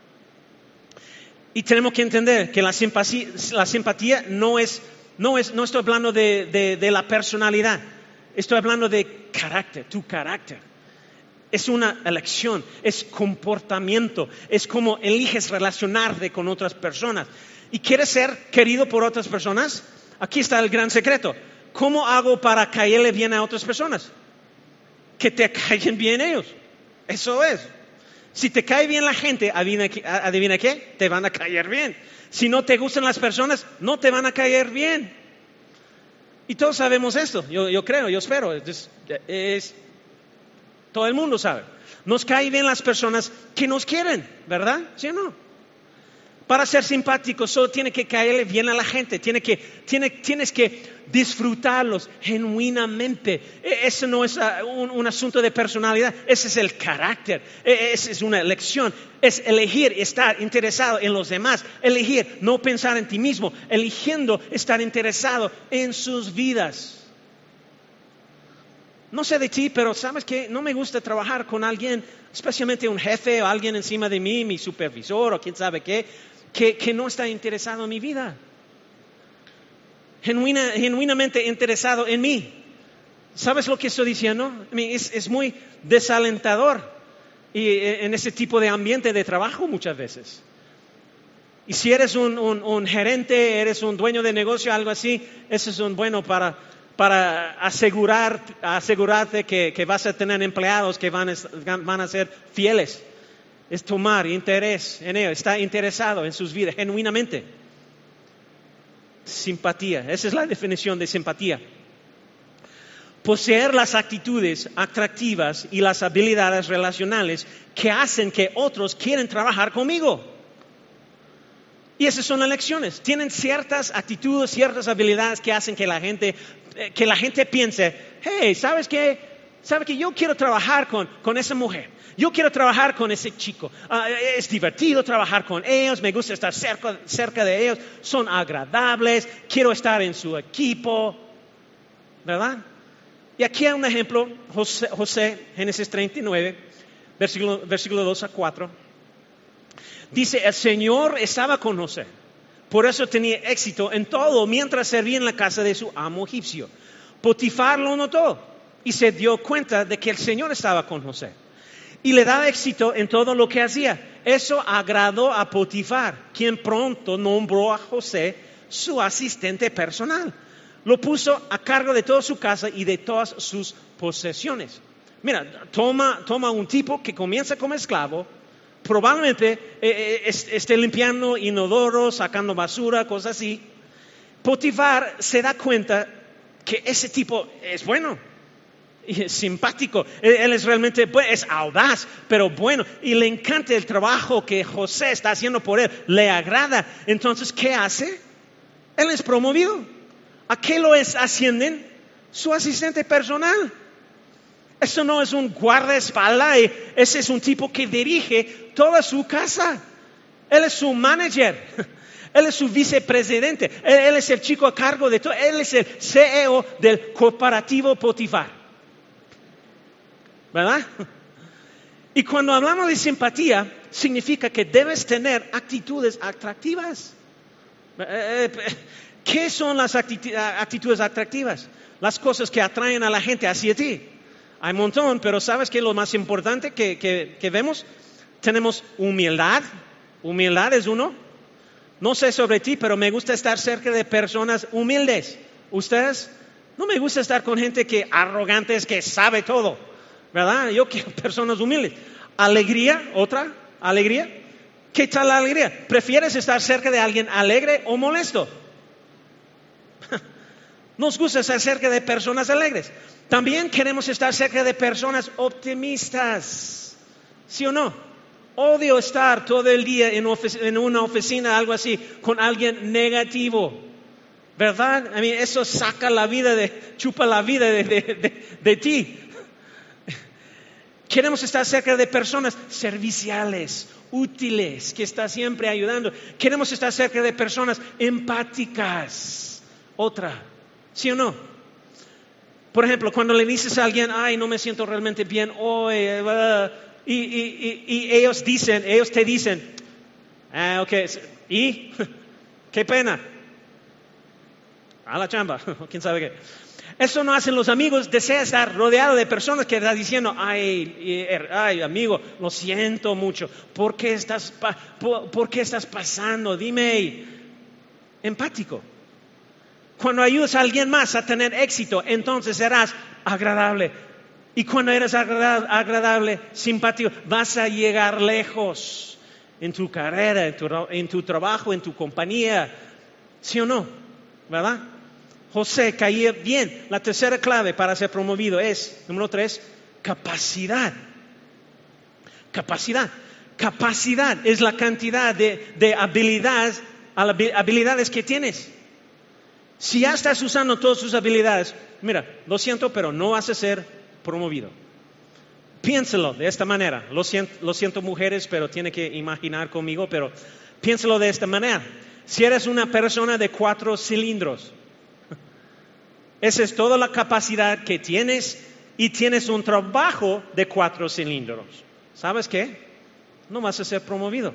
Y tenemos que entender que la simpatía, la simpatía no es, no es, no estoy hablando de, de, de la personalidad, estoy hablando de carácter, tu carácter. Es una elección, es comportamiento, es como eliges relacionarte con otras personas. ¿Y quieres ser querido por otras personas? Aquí está el gran secreto. ¿Cómo hago para caerle bien a otras personas? Que te caigan bien ellos. Eso es. Si te cae bien la gente, adivina, adivina qué, te van a caer bien. Si no te gustan las personas, no te van a caer bien. Y todos sabemos esto, yo, yo creo, yo espero. Es, es, todo el mundo sabe. Nos caen bien las personas que nos quieren, ¿verdad? ¿Sí o no? Para ser simpático solo tiene que caerle bien a la gente, tiene que, tiene, tienes que disfrutarlos genuinamente. Ese no es un, un asunto de personalidad, ese es el carácter, esa es una elección, es elegir estar interesado en los demás, elegir no pensar en ti mismo, eligiendo estar interesado en sus vidas. No sé de ti, pero sabes que no me gusta trabajar con alguien, especialmente un jefe o alguien encima de mí, mi supervisor o quién sabe qué, que, que no está interesado en mi vida. Genuina, genuinamente interesado en mí. ¿Sabes lo que estoy diciendo? I mean, es, es muy desalentador y, en ese tipo de ambiente de trabajo muchas veces. Y si eres un, un, un gerente, eres un dueño de negocio, algo así, eso es un bueno para... para asegurar, asegurarte que, que vas a tener empleados que van a, van a ser fieles. Es tomar interés en ellos, está interesado en sus vidas, genuinamente. Simpatía, esa es la definición de simpatía. Poseer las actitudes atractivas y las habilidades relacionales que hacen que otros quieran trabajar conmigo. Y esas son las lecciones. Tienen ciertas actitudes, ciertas habilidades que hacen que la gente, que la gente piense, hey, ¿sabes qué? ¿Sabes que yo quiero trabajar con, con esa mujer? Yo quiero trabajar con ese chico. Uh, es divertido trabajar con ellos, me gusta estar cerca, cerca de ellos, son agradables, quiero estar en su equipo, ¿verdad? Y aquí hay un ejemplo, José, José Génesis treinta y nueve, versículo, versículo dos a cuatro. Dice, el Señor estaba con José, por eso tenía éxito en todo mientras servía en la casa de su amo egipcio. Potifar lo notó y se dio cuenta de que el Señor estaba con José y le daba éxito en todo lo que hacía. Eso agradó a Potifar, quien pronto nombró a José su asistente personal. Lo puso a cargo de toda su casa y de todas sus posesiones. Mira, toma, toma un tipo que comienza como esclavo, probablemente eh, esté limpiando inodoros, sacando basura, cosas así. Potifar se da cuenta que ese tipo es bueno y es simpático. Él, él es realmente es audaz, pero bueno. Y le encanta el trabajo que José está haciendo por él. Le agrada. Entonces, ¿qué hace? Él es promovido. ¿A qué lo es, ascienden? Su asistente personal. Eso no es un guardaespaldas, ese es un tipo que dirige toda su casa. Él es su manager, él es su vicepresidente, él, él es el chico a cargo de todo, él es el C E O del corporativo Potifar. ¿Verdad? Y cuando hablamos de simpatía, significa que debes tener actitudes atractivas. ¿Qué son las actitudes atractivas? Las cosas que atraen a la gente hacia ti. hay un montón, pero ¿sabes qué es lo más importante que, que, que vemos? Tenemos humildad. Humildad es uno. No sé sobre ti, pero me gusta estar cerca de personas humildes. ¿Ustedes? No me gusta estar con gente que arrogantes, que sabe todo, ¿verdad? Yo quiero personas humildes. Alegría, otra, alegría. ¿Qué tal la alegría? ¿Prefieres estar cerca de alguien alegre o molesto? Nos gusta estar cerca de personas alegres. También queremos estar cerca de personas optimistas. ¿Sí o no? Odio estar todo el día en, ofic- en una oficina, algo así, con alguien negativo. ¿Verdad? I mean, eso saca la vida, de, chupa la vida de, de, de, de ti. Queremos estar cerca de personas serviciales, útiles, que están siempre ayudando. Queremos estar cerca de personas empáticas. Otra, ¿sí o no? Por ejemplo, cuando le dices a alguien, ay, no me siento realmente bien hoy, uh, y, y, y, y ellos dicen, ellos te dicen, ah, ok, ¿y? Qué pena. A la chamba, quién sabe qué. Eso no hacen los amigos. Desea estar rodeado de personas que están diciendo, ay, ay, amigo, lo siento mucho. ¿Por qué estás, por, por qué estás pasando? Dime. Empático. Cuando ayudas a alguien más a tener éxito, entonces serás agradable. Y cuando eres agradable, agradable, simpático, vas a llegar lejos en tu carrera, en tu, en tu trabajo, en tu compañía. ¿Sí o no? ¿Verdad? José caía bien. La tercera clave para ser promovido es, número tres, capacidad. Capacidad. Capacidad es la cantidad de, de habilidades, habilidades que tienes. Si ya estás usando todas tus habilidades, mira, lo siento, pero no vas a ser promovido. Piénsalo de esta manera. Lo siento, lo siento mujeres, pero tiene que imaginar conmigo, pero piénsalo de esta manera. Si eres una persona de cuatro cilindros, esa es toda la capacidad que tienes y tienes un trabajo de cuatro cilindros. ¿Sabes qué? No vas a ser promovido.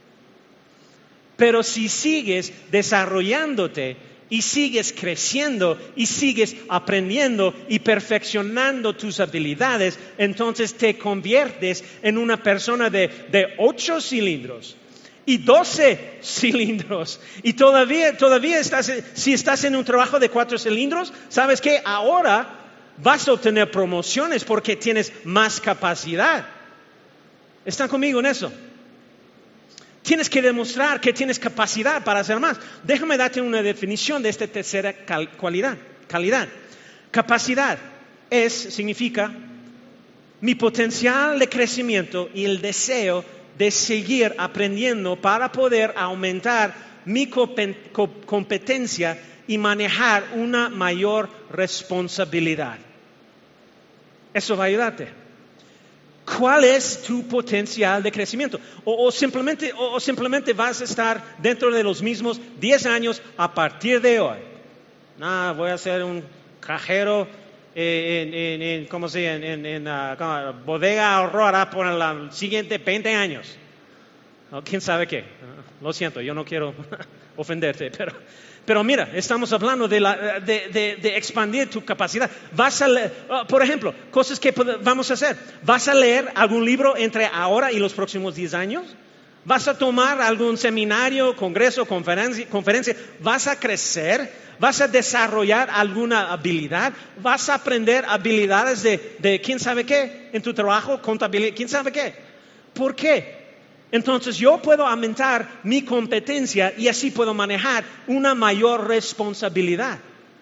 Pero si sigues desarrollándote y sigues creciendo y sigues aprendiendo y perfeccionando tus habilidades, entonces te conviertes en una persona de, de ocho cilindros. Y doce cilindros. Y todavía, todavía estás, si estás en un trabajo de cuatro cilindros, ¿sabes qué? Ahora vas a obtener promociones porque tienes más capacidad. ¿Están conmigo en eso? Tienes que demostrar que tienes capacidad para hacer más. Déjame darte una definición de esta tercera cal- cualidad, calidad. Capacidad es, significa mi potencial de crecimiento y el deseo de seguir aprendiendo para poder aumentar mi competencia y manejar una mayor responsabilidad. Eso va a ayudarte. ¿Cuál es tu potencial de crecimiento? O, o, simplemente, o, o simplemente vas a estar dentro de los mismos diez años a partir de hoy. No, voy a ser un cajero en, en, en, ¿cómo se llama? En, en uh, bodega Aurora por los siguientes veinte años. ¿O quién sabe qué? Lo siento, yo no quiero ofenderte, pero, pero mira, estamos hablando de, la, de, de, de expandir tu capacidad. Vas a leer, uh, por ejemplo, cosas que vamos a hacer. ¿Vas a leer algún libro entre ahora y los próximos diez años? ¿Vas a tomar algún seminario, congreso, conferencia, conferencia? ¿Vas a crecer? ¿Vas a desarrollar alguna habilidad? ¿Vas a aprender habilidades de, de quién sabe qué en tu trabajo, contabilidad, quién sabe qué? ¿Por qué? Entonces yo puedo aumentar mi competencia y así puedo manejar una mayor responsabilidad.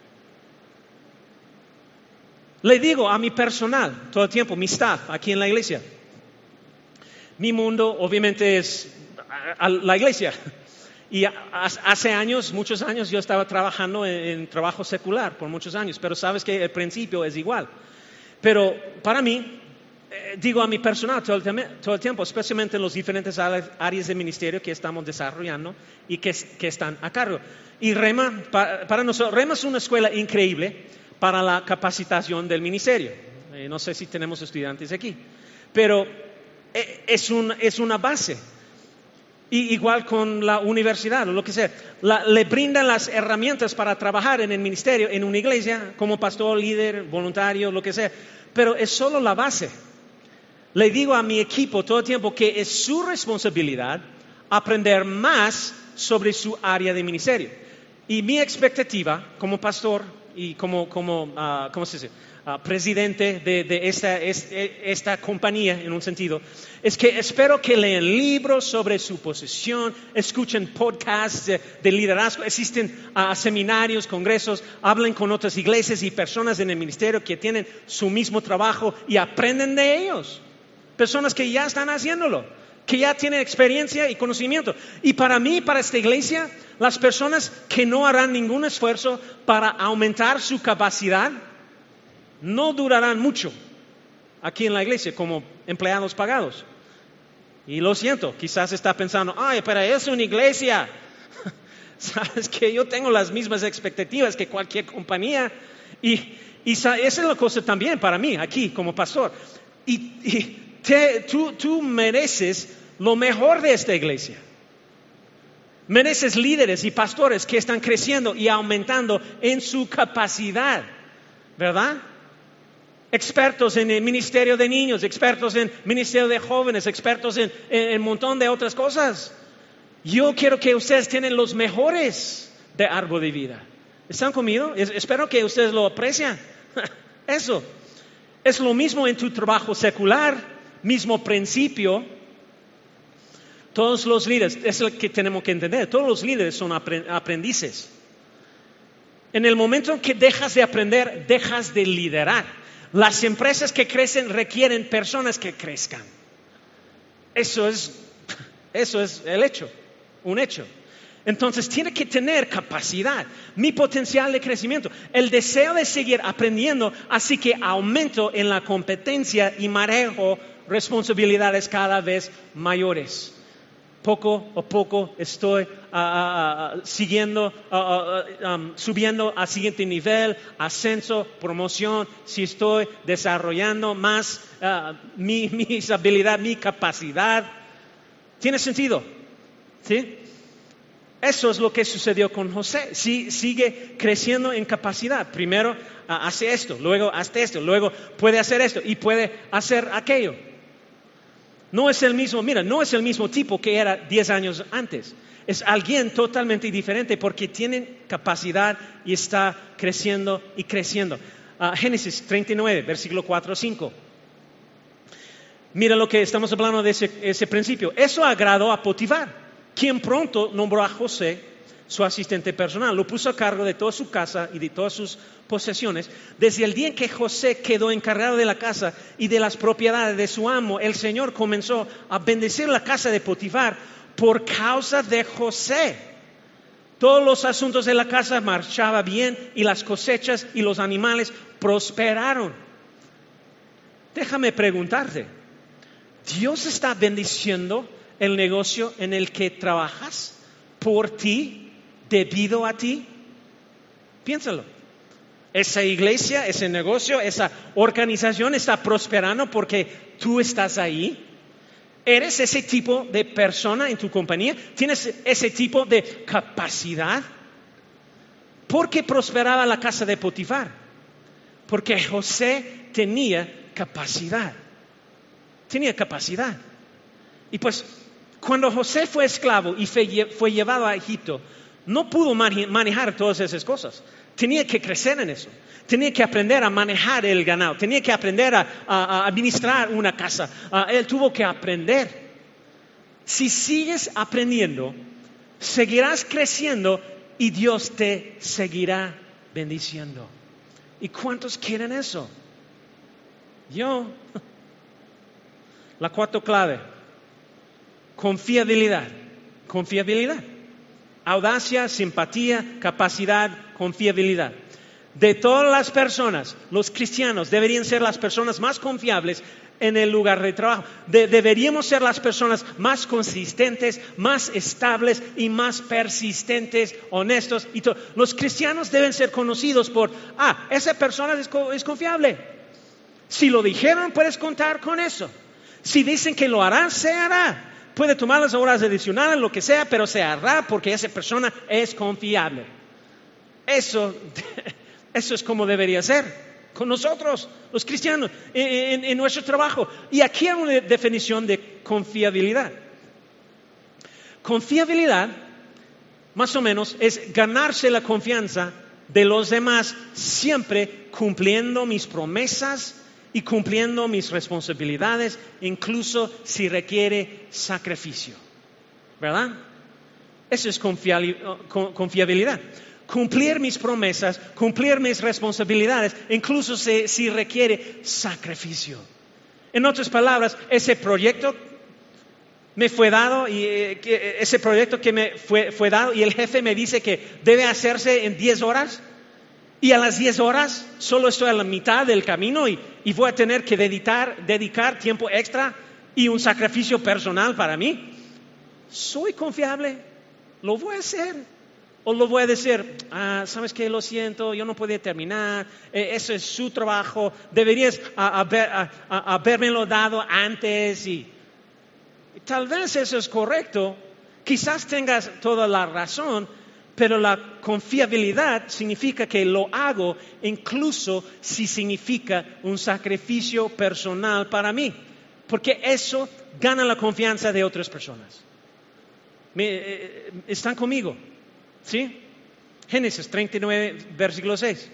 Le digo a mi personal todo el tiempo, mi staff aquí en la iglesia. Mi mundo obviamente es la iglesia. Y hace años, muchos años, yo estaba trabajando en, en trabajo secular por muchos años, pero sabes que el principio es igual. Pero para mí, eh, digo a mi personal todo el, todo el tiempo, especialmente en las diferentes áreas de ministerio que estamos desarrollando y que, que están a cargo. Y Rema, para, para nosotros, Rema es una escuela increíble para la capacitación del ministerio. Eh, no sé si tenemos estudiantes aquí, pero eh, es, un, es una base. Y igual con la universidad o lo que sea. La, le brindan las herramientas para trabajar en el ministerio, en una iglesia, como pastor, líder, voluntario, lo que sea. Pero es solo la base. Le digo a mi equipo todo el tiempo que es su responsabilidad aprender más sobre su área de ministerio. Y mi expectativa como pastor y como, como uh, ¿cómo se dice? Uh, presidente de, de esta, es, esta compañía, en un sentido, es que espero que lean libros sobre su posición, escuchen podcasts de, de liderazgo, asisten a seminarios, congresos, hablen con otras iglesias y personas en el ministerio que tienen su mismo trabajo y aprenden de ellos. Personas que ya están haciéndolo, que ya tienen experiencia y conocimiento. Y para mí, para esta iglesia, las personas que no harán ningún esfuerzo para aumentar su capacidad, no durarán mucho aquí en la iglesia como empleados pagados. Y lo siento, quizás está pensando, ay, pero es una iglesia. Sabes que yo tengo las mismas expectativas que cualquier compañía. Y, y esa es la cosa también para mí, aquí como pastor. Y, y te, tú, tú mereces lo mejor de esta iglesia. Mereces líderes y pastores que están creciendo y aumentando en su capacidad, ¿verdad? Expertos en el ministerio de niños, expertos en ministerio de jóvenes, expertos en, en, en un montón de otras cosas. Yo quiero que ustedes tengan los mejores de Árbol de Vida. ¿Están conmigo? Es, espero que ustedes lo aprecian. Eso. Es lo mismo en tu trabajo secular, mismo principio. Todos los líderes, es lo que tenemos que entender, todos los líderes son aprendices. En el momento en que dejas de aprender, dejas de liderar. Las empresas que crecen requieren personas que crezcan. Eso es, eso es el hecho, un hecho. Entonces tiene que tener capacidad, mi potencial de crecimiento, el deseo de seguir aprendiendo, así que aumento en la competencia y manejo responsabilidades cada vez mayores. Poco a poco estoy uh, uh, uh, siguiendo, uh, uh, um, subiendo al siguiente nivel, ascenso, promoción, si estoy desarrollando más uh, mi, mis habilidades, mi capacidad. ¿Tiene sentido? ¿Sí? Eso es lo que sucedió con José. Sí, sigue creciendo en capacidad. Primero uh, hace esto, luego hace esto, luego puede hacer esto y puede hacer aquello. No es el mismo, mira, no es el mismo tipo que era diez años antes. Es alguien totalmente diferente porque tiene capacidad y está creciendo y creciendo. Uh, Génesis treinta y nueve, versículo cuatro a cinco. Mira lo que estamos hablando de ese, ese principio. Eso agradó a Potifar, quien pronto nombró a José su asistente personal. Lo puso a cargo de toda su casa y de todas sus posesiones. Desde el día en que José quedó encargado de la casa y de las propiedades de su amo, el Señor comenzó a bendecir la casa de Potifar por causa de José. Todos los asuntos de la casa marchaban bien y las cosechas y los animales prosperaron. Déjame preguntarte, ¿Dios está bendiciendo el negocio en el que trabajas por ti? Debido a ti, piénsalo. Esa iglesia, ese negocio, esa organización está prosperando porque tú estás ahí. ¿Eres ese tipo de persona en tu compañía? ¿Tienes ese tipo de capacidad? ¿Por qué prosperaba la casa de Potifar? Porque José tenía capacidad. Tenía capacidad. Y pues, cuando José fue esclavo y fue llevado a Egipto, no pudo manejar todas esas cosas. Tenía que crecer en eso. Tenía que aprender a manejar el ganado. Tenía que aprender a, a, a administrar una casa. Uh, él tuvo que aprender. Si sigues aprendiendo, seguirás creciendo y Dios te seguirá bendiciendo. ¿Y cuántos quieren eso? Yo. La cuarta clave. Confiabilidad. Confiabilidad. Audacia, simpatía, capacidad, confiabilidad. De todas las personas, los cristianos deberían ser las personas más confiables en el lugar de trabajo. De, deberíamos ser las personas más consistentes, más estables y más persistentes, honestos. Y to- los cristianos deben ser conocidos por, ah, esa persona es, co- es confiable. Si lo dijeron, puedes contar con eso. Si dicen que lo harán, se hará. puede tomar las horas adicionales, lo que sea, pero se hará porque esa persona es confiable. Eso, eso es como debería ser con nosotros, los cristianos, en, en, en nuestro trabajo. Y aquí hay una definición de confiabilidad. Confiabilidad, más o menos, es ganarse la confianza de los demás siempre cumpliendo mis promesas y cumpliendo mis responsabilidades, incluso si requiere sacrificio. ¿Verdad? Eso es confiabilidad. Cumplir mis promesas, cumplir mis responsabilidades, incluso si, si requiere sacrificio. En otras palabras, ese proyecto me fue dado y eh, que, ese proyecto que me fue, fue dado y el jefe me dice que debe hacerse en diez horas y a las diez horas solo estoy a la mitad del camino y, y voy a tener que dedicar, dedicar tiempo extra y un sacrificio personal para mí. ¿Soy confiable? ¿Lo voy a hacer? ¿O lo voy a decir, ah, sabes qué, lo siento, yo no podía terminar, eh, eso es su trabajo, deberías haber, a, a, habérmelo dado antes? Y, y tal vez eso es correcto, quizás tengas toda la razón, pero la confiabilidad significa que lo hago incluso si significa un sacrificio personal para mí, porque eso gana la confianza de otras personas. ¿Me, eh, ¿Están conmigo? ¿Sí? Génesis treinta y nueve, versículo seis.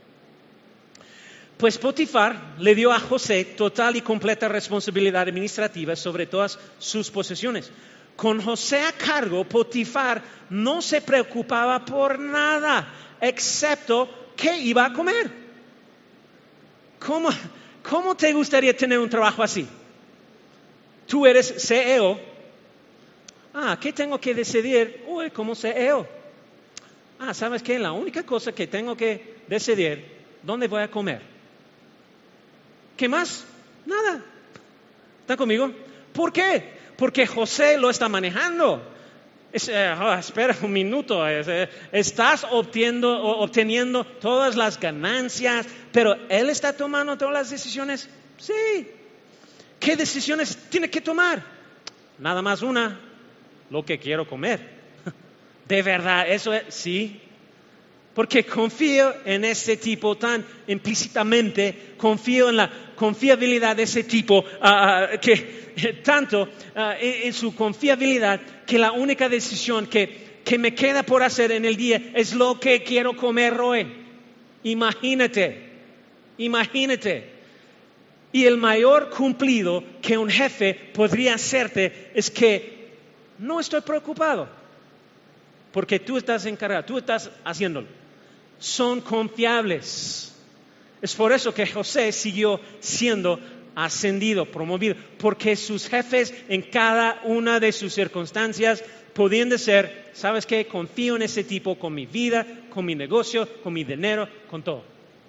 Pues Potifar le dio a José total y completa responsabilidad administrativa sobre todas sus posesiones. Con José a cargo, Potifar no se preocupaba por nada, excepto qué iba a comer. ¿Cómo, cómo te gustaría tener un trabajo así? Tú eres C E O. Ah, ¿qué tengo que decidir hoy como C E O? Ah, ¿sabes qué? La única cosa que tengo que decidir, ¿dónde voy a comer? ¿Qué más? Nada. ¿Está conmigo? ¿Por qué? Porque José lo está manejando. Es, eh, oh, espera un minuto. Es, eh, estás obteniendo, obteniendo todas las ganancias, pero ¿él está tomando todas las decisiones? Sí. ¿Qué decisiones tiene que tomar? Nada más una, lo que quiero comer. De verdad, eso es, sí. Porque confío en ese tipo tan implícitamente, confío en la confiabilidad de ese tipo, uh, que eh, tanto uh, en, en su confiabilidad que la única decisión que, que me queda por hacer en el día es lo que quiero comer hoy. Imagínate, imagínate. Y el mayor cumplido que un jefe podría hacerte es que no estoy preocupado. Porque tú estás encargado, tú estás haciéndolo. Son confiables. Es por eso que José siguió siendo ascendido, promovido, porque sus jefes en cada una de sus circunstancias podían decir, ¿sabes qué? Confío en ese tipo con mi vida, con mi negocio, con mi dinero, con todo.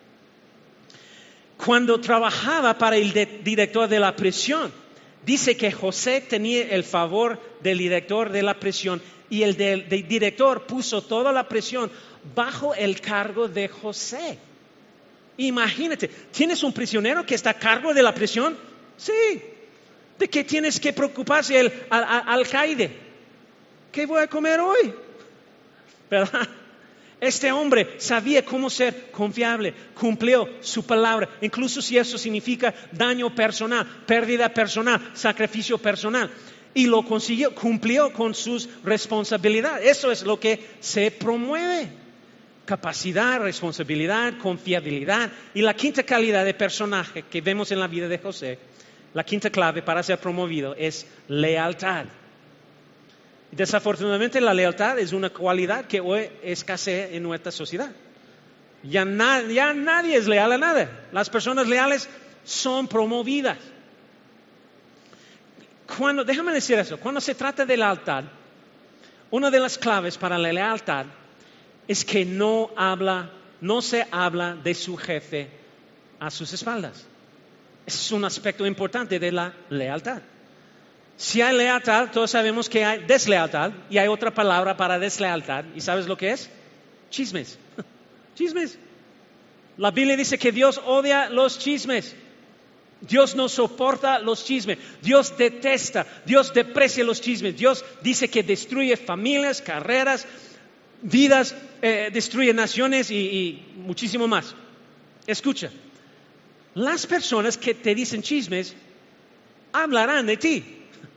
Cuando trabajaba para el de- director de la prisión, dice que José tenía el favor del director de la prisión y el del, del director puso toda la presión bajo el cargo de José. Imagínate, ¿tienes un prisionero que está a cargo de la prisión? Sí. ¿De qué tienes que preocuparse el al, al, alcaide? ¿Qué voy a comer hoy? ¿Verdad? Este hombre sabía cómo ser confiable, cumplió su palabra, incluso si eso significa daño personal, pérdida personal, sacrificio personal. Y lo consiguió, cumplió con sus responsabilidades. Eso es lo que se promueve. Capacidad, responsabilidad, confiabilidad. Y la quinta calidad de personaje que vemos en la vida de José, la quinta clave para ser promovido es lealtad. Desafortunadamente la lealtad es una cualidad que hoy escasea en nuestra sociedad. Ya, na, ya nadie es leal a nada. Las personas leales son promovidas. Cuando, déjame decir eso, cuando se trata de lealtad, una de las claves para la lealtad es que no habla, no se habla de su jefe a sus espaldas. Es un aspecto importante de la lealtad. Si hay lealtad, todos sabemos que hay deslealtad y hay otra palabra para deslealtad. ¿Y sabes lo que es? Chismes. Chismes. La Biblia dice que Dios odia los chismes. Dios no soporta los chismes. Dios detesta, Dios deprecia los chismes. Dios dice que destruye familias, carreras, vidas, eh, destruye naciones y, y muchísimo más. Escucha, las personas que te dicen chismes hablarán de ti.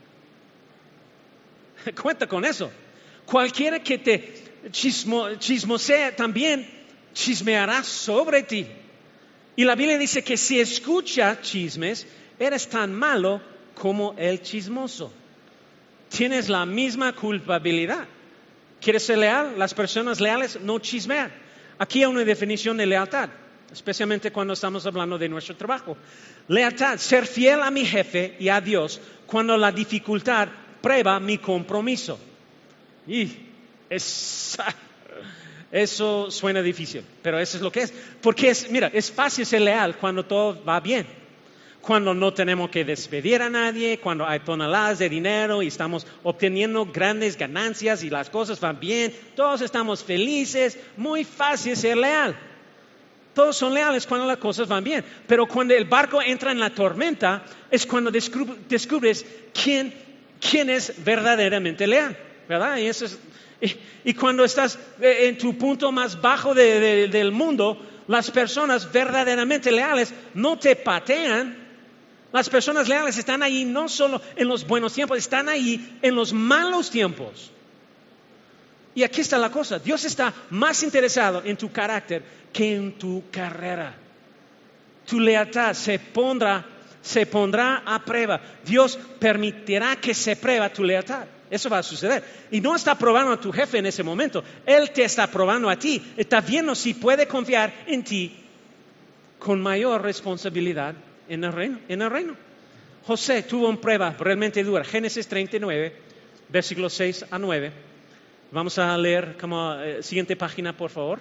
Cuenta con eso. Cualquiera que te chismo, chismosea también chismeará sobre ti. Y la Biblia dice que si escuchas chismes, eres tan malo como el chismoso. Tienes la misma culpabilidad. ¿Quieres ser leal? Las personas leales no chismean. Aquí hay una definición de lealtad, especialmente cuando estamos hablando de nuestro trabajo. Lealtad, ser fiel a mi jefe y a Dios cuando la dificultad prueba mi compromiso. Y es, eso suena difícil, pero eso es lo que es. Porque es, mira, es fácil ser leal cuando todo va bien. Cuando no tenemos que despedir a nadie, cuando hay toneladas de dinero y estamos obteniendo grandes ganancias y las cosas van bien, todos estamos felices, muy fácil ser leal. Todos son leales cuando las cosas van bien, pero cuando el barco entra en la tormenta es cuando descubres quién, quién es verdaderamente leal, ¿verdad? Y, eso es, y, y cuando estás en tu punto más bajo de, de, del mundo, las personas verdaderamente leales no te patean. Las personas leales están ahí no solo en los buenos tiempos, están ahí en los malos tiempos. Y aquí está la cosa, Dios está más interesado en tu carácter que en tu carrera. Tu lealtad se pondrá, se pondrá a prueba. Dios permitirá que se prueba tu lealtad. Eso va a suceder. Y no está probando a tu jefe en ese momento. Él te está probando a ti. Está viendo si puede confiar en ti con mayor responsabilidad en el reino. En el reino. José tuvo una prueba realmente dura. Génesis treinta y nueve, versículos seis a nueve. Vamos a leer como eh, siguiente página, por favor.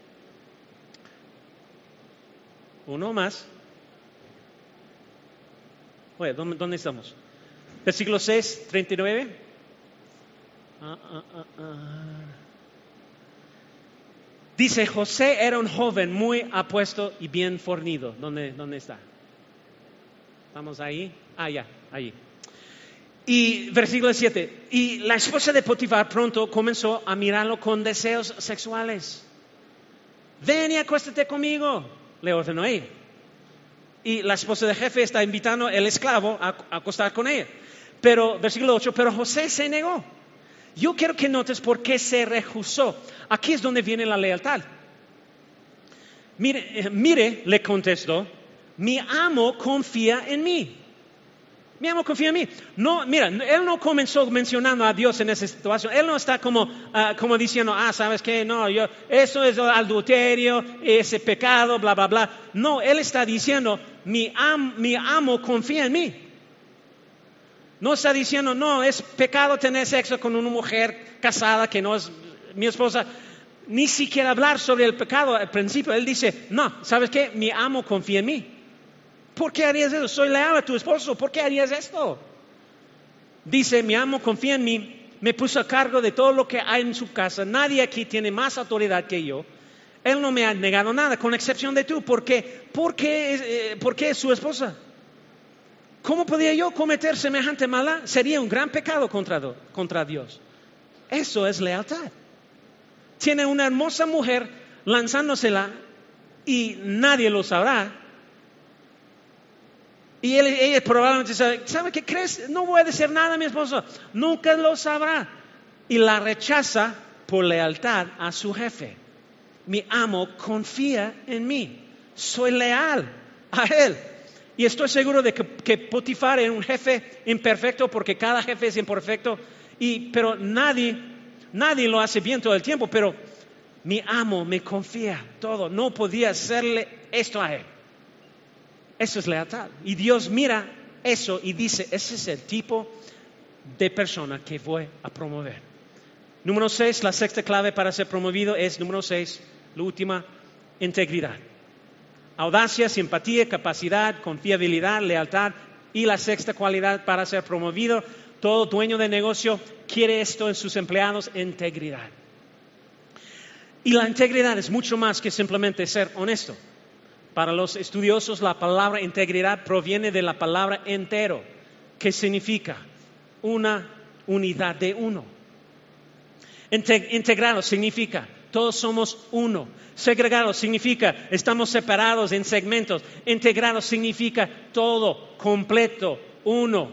Uno más. Oye, ¿dónde, ¿dónde estamos? Versículo seis, treinta y nueve. Ah, ah, ah, ah. Dice, José era un joven muy apuesto y bien fornido. ¿Dónde, dónde está? ¿Estamos ahí? Ah, ya, ahí. Y versículo siete. Y la esposa de Potifar pronto comenzó a mirarlo con deseos sexuales. Ven y acuéstate conmigo, le ordenó ella. Y la esposa del jefe está invitando al esclavo a, a acostar con ella. Pero, versículo ocho, pero José se negó. Yo quiero que notes por qué se rehusó. Aquí es donde viene la lealtad. Mire, mire, le contestó, mi amo confía en mí. Mi amo confía en mí. No, mira, él no comenzó mencionando a Dios en esa situación. Él no está como, uh, como diciendo, ah, ¿sabes qué? No, yo, eso es adulterio, ese pecado, bla, bla, bla. No, él está diciendo, mi, am, mi amo confía en mí. No está diciendo, no, es pecado tener sexo con una mujer casada que no es mi esposa. Ni siquiera hablar sobre el pecado al principio. Él dice, no, ¿sabes qué? Mi amo confía en mí. ¿Por qué harías eso? Soy leal a tu esposo. ¿Por qué harías esto? Dice, mi amo confía en mí. Me puso a cargo de todo lo que hay en su casa. Nadie aquí tiene más autoridad que yo. Él no me ha negado nada, con excepción de tú. ¿Por qué? ¿Por qué, eh, ¿por qué es su esposa? ¿Cómo podía yo cometer semejante maldad? Sería un gran pecado contra, contra Dios. Eso es lealtad. Tiene una hermosa mujer lanzándosela y nadie lo sabrá. Y él, ella probablemente sabe, ¿sabe qué crees? No voy a decir nada a mi esposo. Nunca lo sabrá. Y la rechaza por lealtad a su jefe. Mi amo confía en mí. Soy leal a él. Y estoy seguro de que, que Potifar era un jefe imperfecto porque cada jefe es imperfecto. Y, pero nadie, nadie lo hace bien todo el tiempo. Pero mi amo me confía todo. No podía hacerle esto a él. Eso es lealtad. Y Dios mira eso y dice, ese es el tipo de persona que voy a promover. Número seis, la sexta clave para ser promovido es, número seis, la última, integridad. Audacia, simpatía, capacidad, confiabilidad, lealtad. Y la sexta cualidad para ser promovido, todo dueño de negocio quiere esto en sus empleados, integridad. Y la integridad es mucho más que simplemente ser honesto. Para los estudiosos, la palabra integridad proviene de la palabra entero, que significa una unidad de uno. Integrado significa todos somos uno. Segregado significa estamos separados en segmentos. Integrado significa todo, completo, uno.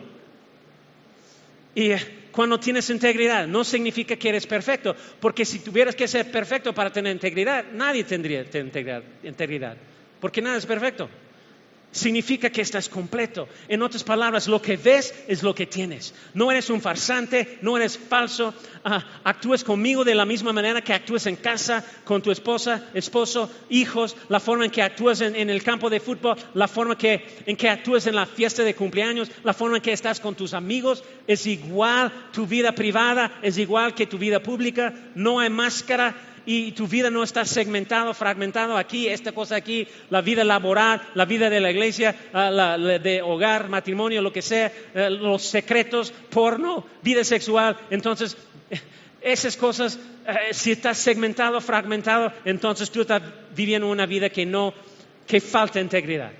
Y cuando tienes integridad, no significa que eres perfecto, porque si tuvieras que ser perfecto para tener integridad, nadie tendría integridad, integridad porque nada es perfecto. Significa que estás completo. En otras palabras, lo que ves es lo que tienes. No eres un farsante, no eres falso. Uh, actúas conmigo de la misma manera que actúas en casa, con tu esposa, esposo, hijos, la forma en que actúas en, en el campo de fútbol, la forma que, en que actúas en la fiesta de cumpleaños, la forma en que estás con tus amigos, es igual. Tu vida privada es igual que tu vida pública. No hay máscara. Y tu vida no está segmentado, fragmentado aquí, esta cosa aquí, la vida laboral, la vida de la iglesia, la, la de hogar, matrimonio, lo que sea, eh, los secretos, porno, vida sexual. Entonces, esas cosas, eh, si estás segmentado, fragmentado, entonces tú estás viviendo una vida que no, que falta integridad.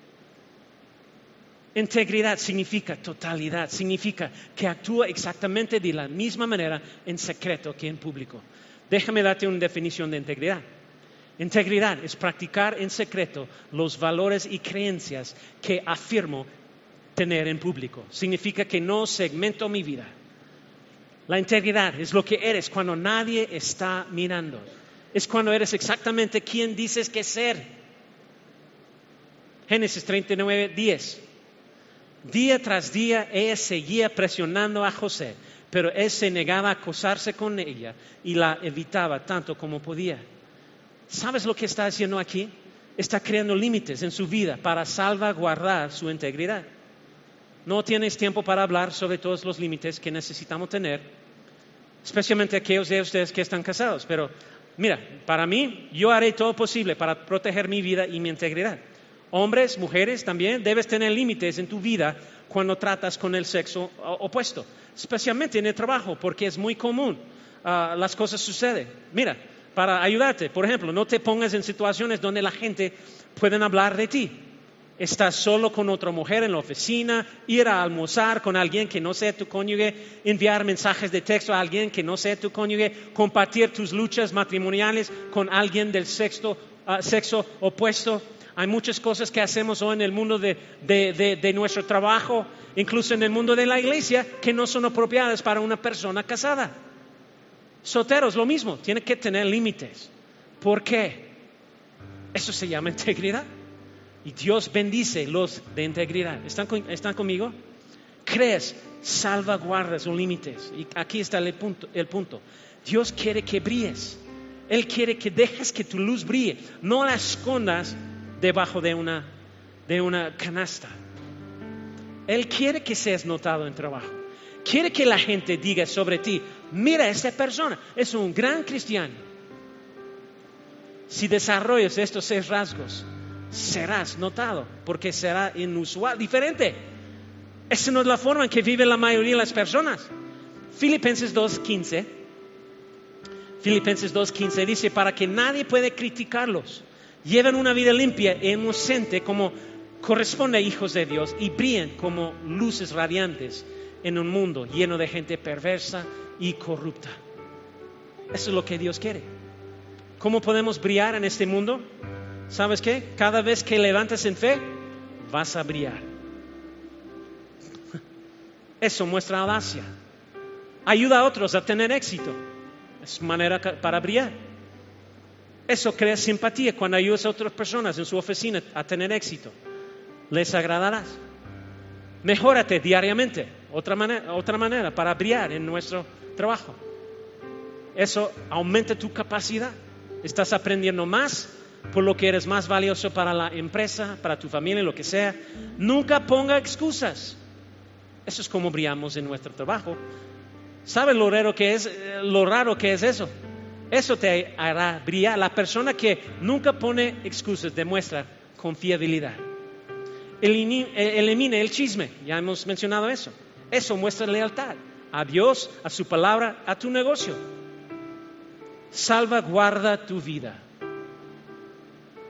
Integridad significa totalidad, significa que actúa exactamente de la misma manera en secreto que en público. Déjame darte una definición de integridad. Integridad es practicar en secreto los valores y creencias que afirmo tener en público. Significa que no segmento mi vida. La integridad es lo que eres cuando nadie está mirando. Es cuando eres exactamente quien dices que ser. Génesis treinta y nueve, diez. Día tras día ella seguía presionando a José, pero él se negaba a acostarse con ella y la evitaba tanto como podía. ¿Sabes lo que está haciendo aquí? Está creando límites en su vida para salvaguardar su integridad. No tienes tiempo para hablar sobre todos los límites que necesitamos tener, especialmente aquellos de ustedes que están casados. Pero mira, para mí, yo haré todo posible para proteger mi vida y mi integridad. Hombres, mujeres también, debes tener límites en tu vida cuando tratas con el sexo opuesto, especialmente en el trabajo, porque es muy común, uh, las cosas suceden. Mira, para ayudarte, por ejemplo, no te pongas en situaciones donde la gente puede hablar de ti. Estás solo con otra mujer en la oficina, ir a almorzar con alguien que no sea tu cónyuge, enviar mensajes de texto a alguien que no sea tu cónyuge, compartir tus luchas matrimoniales con alguien del sexto, uh, sexo opuesto. Hay muchas cosas que hacemos hoy en el mundo de, de, de, de nuestro trabajo, incluso en el mundo de la iglesia, que no son apropiadas para una persona casada. Solteros, lo mismo, tienen que tener límites. ¿Por qué? Eso se llama integridad. Y Dios bendice los de integridad. ¿Están, ¿Están conmigo? Crees, salvaguardas los límites. Y aquí está el punto, el punto. Dios quiere que brilles. Él quiere que dejes que tu luz brille. No la escondas debajo de una, de una canasta. Él quiere que seas notado en trabajo. Quiere que la gente diga sobre ti, mira, esta persona es un gran cristiano. Si desarrollas estos seis rasgos, serás notado, porque será inusual, diferente. Esa no es la forma en que vive la mayoría de las personas. Filipenses dos quince Filipenses dos quince dice, para que nadie pueda criticarlos, lleven una vida limpia e inocente como corresponde a hijos de Dios y brillen como luces radiantes en un mundo lleno de gente perversa y corrupta. Eso es lo que Dios quiere. ¿Cómo podemos brillar en este mundo? ¿Sabes qué? Cada vez que levantas en fe, vas a brillar. Eso muestra audacia. Ayuda a otros a tener éxito. Es manera para brillar. Eso crea simpatía cuando ayudas a otras personas en su oficina a tener éxito. Les agradarás. Mejórate diariamente. Otra manera, otra manera para brillar en nuestro trabajo. Eso aumenta tu capacidad. Estás aprendiendo más, por lo que eres más valioso para la empresa, para tu familia, lo que sea. Nunca ponga excusas. Eso es como brillamos en nuestro trabajo. ¿Sabes lo raro que es, lo raro que es eso? Eso te hará brillar. La persona que nunca pone excusas demuestra confiabilidad. Elimina el chisme. Ya hemos mencionado eso. Eso muestra lealtad a Dios, a su palabra, a tu negocio. Salvaguarda tu vida.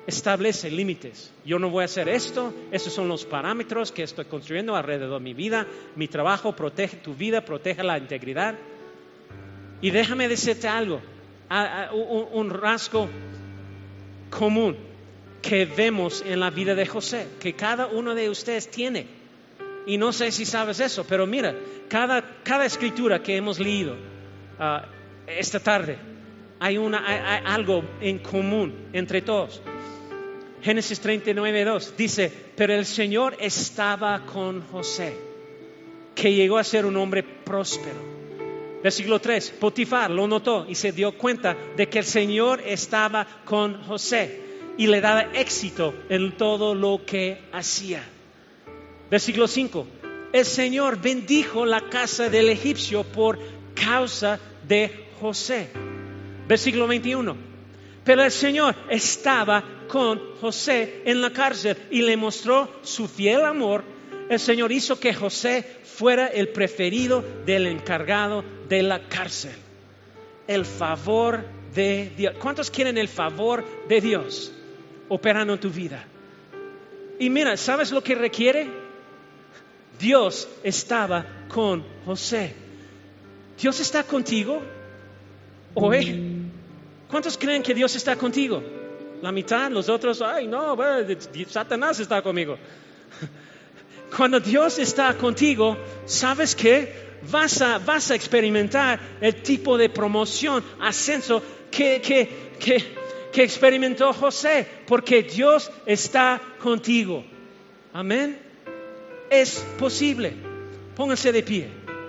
establece límites. Yo no voy a hacer esto, estos son los parámetros que estoy construyendo alrededor de mi vida, mi trabajo, protege tu vida, protege la integridad. Y déjame decirte algo, a, a, un, un rasgo común que vemos en la vida de José, que cada uno de ustedes tiene. Y no sé si sabes eso, pero mira, cada, cada escritura que hemos leído uh, esta tarde, hay, una, hay, hay algo en común entre todos. Génesis treinta y nueve, dos dice, pero el Señor estaba con José, que llegó a ser un hombre próspero. Versículo tres, Potifar lo notó y se dio cuenta de que el Señor estaba con José y le daba éxito en todo lo que hacía. Versículo cinco, el Señor bendijo la casa del egipcio por causa de José. Versículo veintiuno, pero el Señor estaba con José en la cárcel y le mostró su fiel amor. El Señor hizo que José fuera el preferido del encargado de la cárcel. El favor de Dios. ¿Cuántos quieren el favor de Dios operando en tu vida? Y mira, ¿sabes lo que requiere? Dios estaba con José. ¿Dios está contigo hoy? ¿Cuántos creen que Dios está contigo? La mitad, los otros, ay no, Satanás está conmigo. Cuando Dios está contigo, ¿sabes qué? Vas a, vas a experimentar el tipo de promoción, ascenso que, que, que, que experimentó José, porque Dios está contigo. Amén. Es posible. Pónganse de pie.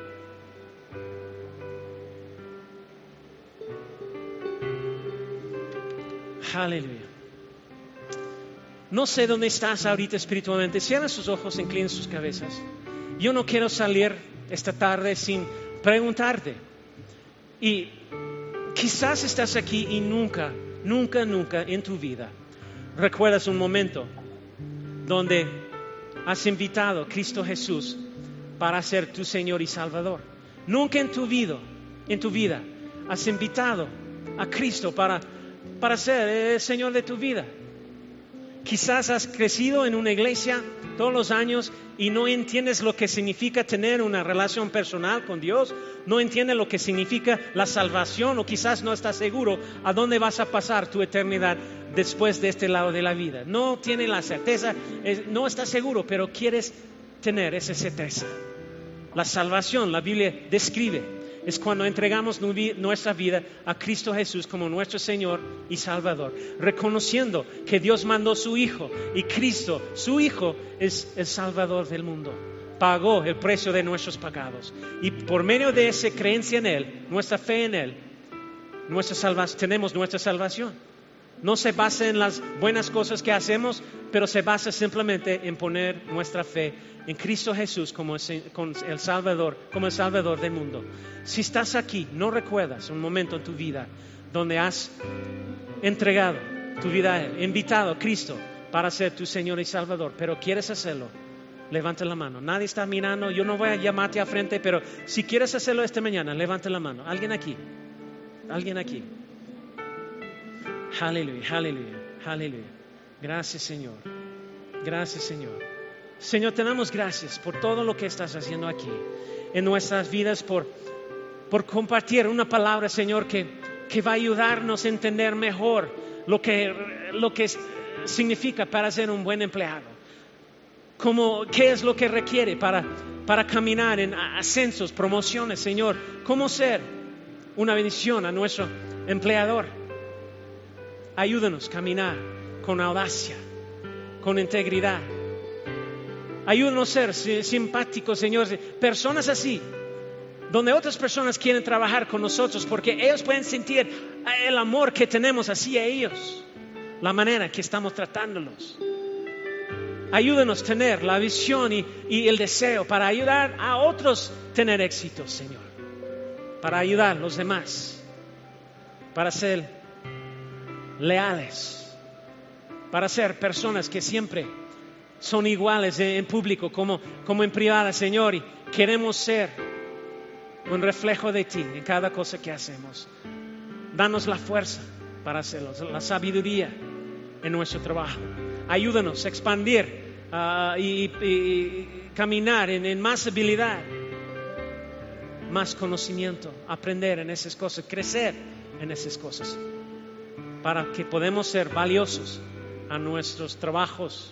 Aleluya. No sé dónde estás ahorita espiritualmente. Cierra sus ojos, inclina sus cabezas. Yo no quiero salir esta tarde sin preguntarte. Y quizás estás aquí y nunca, nunca, nunca en tu vida recuerdas un momento donde has invitado a Cristo Jesús para ser tu Señor y Salvador. Nunca en tu vida, en tu vida has invitado a Cristo para, para ser el Señor de tu vida. Quizás has crecido en una iglesia todos los años y no entiendes lo que significa tener una relación personal con Dios, no entiendes lo que significa la salvación, o quizás no estás seguro a dónde vas a pasar tu eternidad después de este lado de la vida. No tienes la certeza, no estás seguro, pero quieres tener esa certeza. La salvación, la Biblia describe, es cuando entregamos nuestra vida a Cristo Jesús como nuestro Señor y Salvador, reconociendo que Dios mandó su Hijo y Cristo, su Hijo, es el Salvador del mundo. Pagó el precio de nuestros pecados y por medio de esa creencia en Él, nuestra fe en Él, nuestra salvación, tenemos nuestra salvación. No se basa en las buenas cosas que hacemos, pero se basa simplemente en poner nuestra fe en Cristo Jesús como el Salvador, como el Salvador del mundo. Si estás aquí, no recuerdas un momento en tu vida donde has entregado tu vida a Él, invitado a Cristo para ser tu Señor y Salvador, pero quieres hacerlo, levanta la mano. Nadie está mirando, yo no voy a llamarte a frente, pero si quieres hacerlo esta mañana, levanta la mano. ¿Alguien aquí? ¿Alguien aquí? Aleluya, aleluya, aleluya. Gracias, Señor. Gracias, Señor. Señor, te damos gracias por todo lo que estás haciendo aquí en nuestras vidas, por, por compartir una palabra, Señor, que, que va a ayudarnos a entender mejor lo que, lo que significa para ser un buen empleado. Cómo, qué es lo que requiere para, para caminar en ascensos, promociones, Señor. Cómo ser una bendición a nuestro empleador. Ayúdanos a caminar con audacia, con integridad. Ayúdanos a ser simpáticos, Señor. Personas así, donde otras personas quieren trabajar con nosotros porque ellos pueden sentir el amor que tenemos hacia ellos, la manera que estamos tratándolos. Ayúdanos a tener la visión y, y el deseo para ayudar a otros a tener éxito, Señor. Para ayudar a los demás, para ser leales, para ser personas que siempre son iguales en público como, como en privada, Señor, y queremos ser un reflejo de ti en cada cosa que hacemos. Danos la fuerza para hacerlo, la sabiduría, en nuestro trabajo. Ayúdanos a expandir uh, y, y, y caminar en, en más habilidad, más conocimiento, aprender en esas cosas, crecer en esas cosas, para que podamos ser valiosos a nuestros trabajos.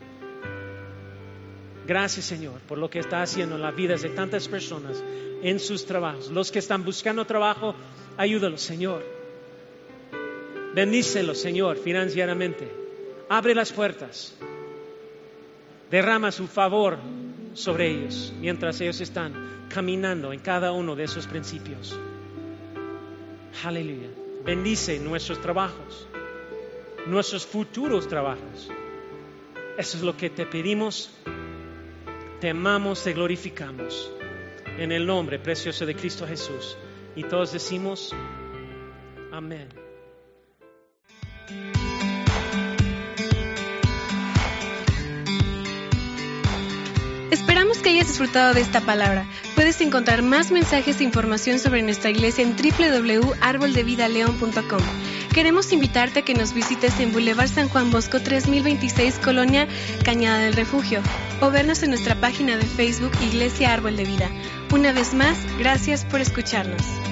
Gracias, Señor, por lo que está haciendo en las vidas de tantas personas en sus trabajos. Los que están buscando trabajo, ayúdalos, Señor. Bendícelos, Señor, financieramente. Abre las puertas. Derrama su favor sobre ellos mientras ellos están caminando en cada uno de esos principios. Aleluya. Bendice nuestros trabajos, nuestros futuros trabajos. Eso es lo que te pedimos. Te amamos, te glorificamos. En el nombre precioso de Cristo Jesús. Y todos decimos, amén. Esperamos que hayas disfrutado de esta palabra. Puedes encontrar más mensajes e información sobre nuestra iglesia en doble u doble u doble u punto árbol de vida león punto com. Queremos invitarte a que nos visites en Boulevard San Juan Bosco tres mil veintiséis, Colonia Cañada del Refugio, o vernos en nuestra página de Facebook Iglesia Árbol de Vida. Una vez más, gracias por escucharnos.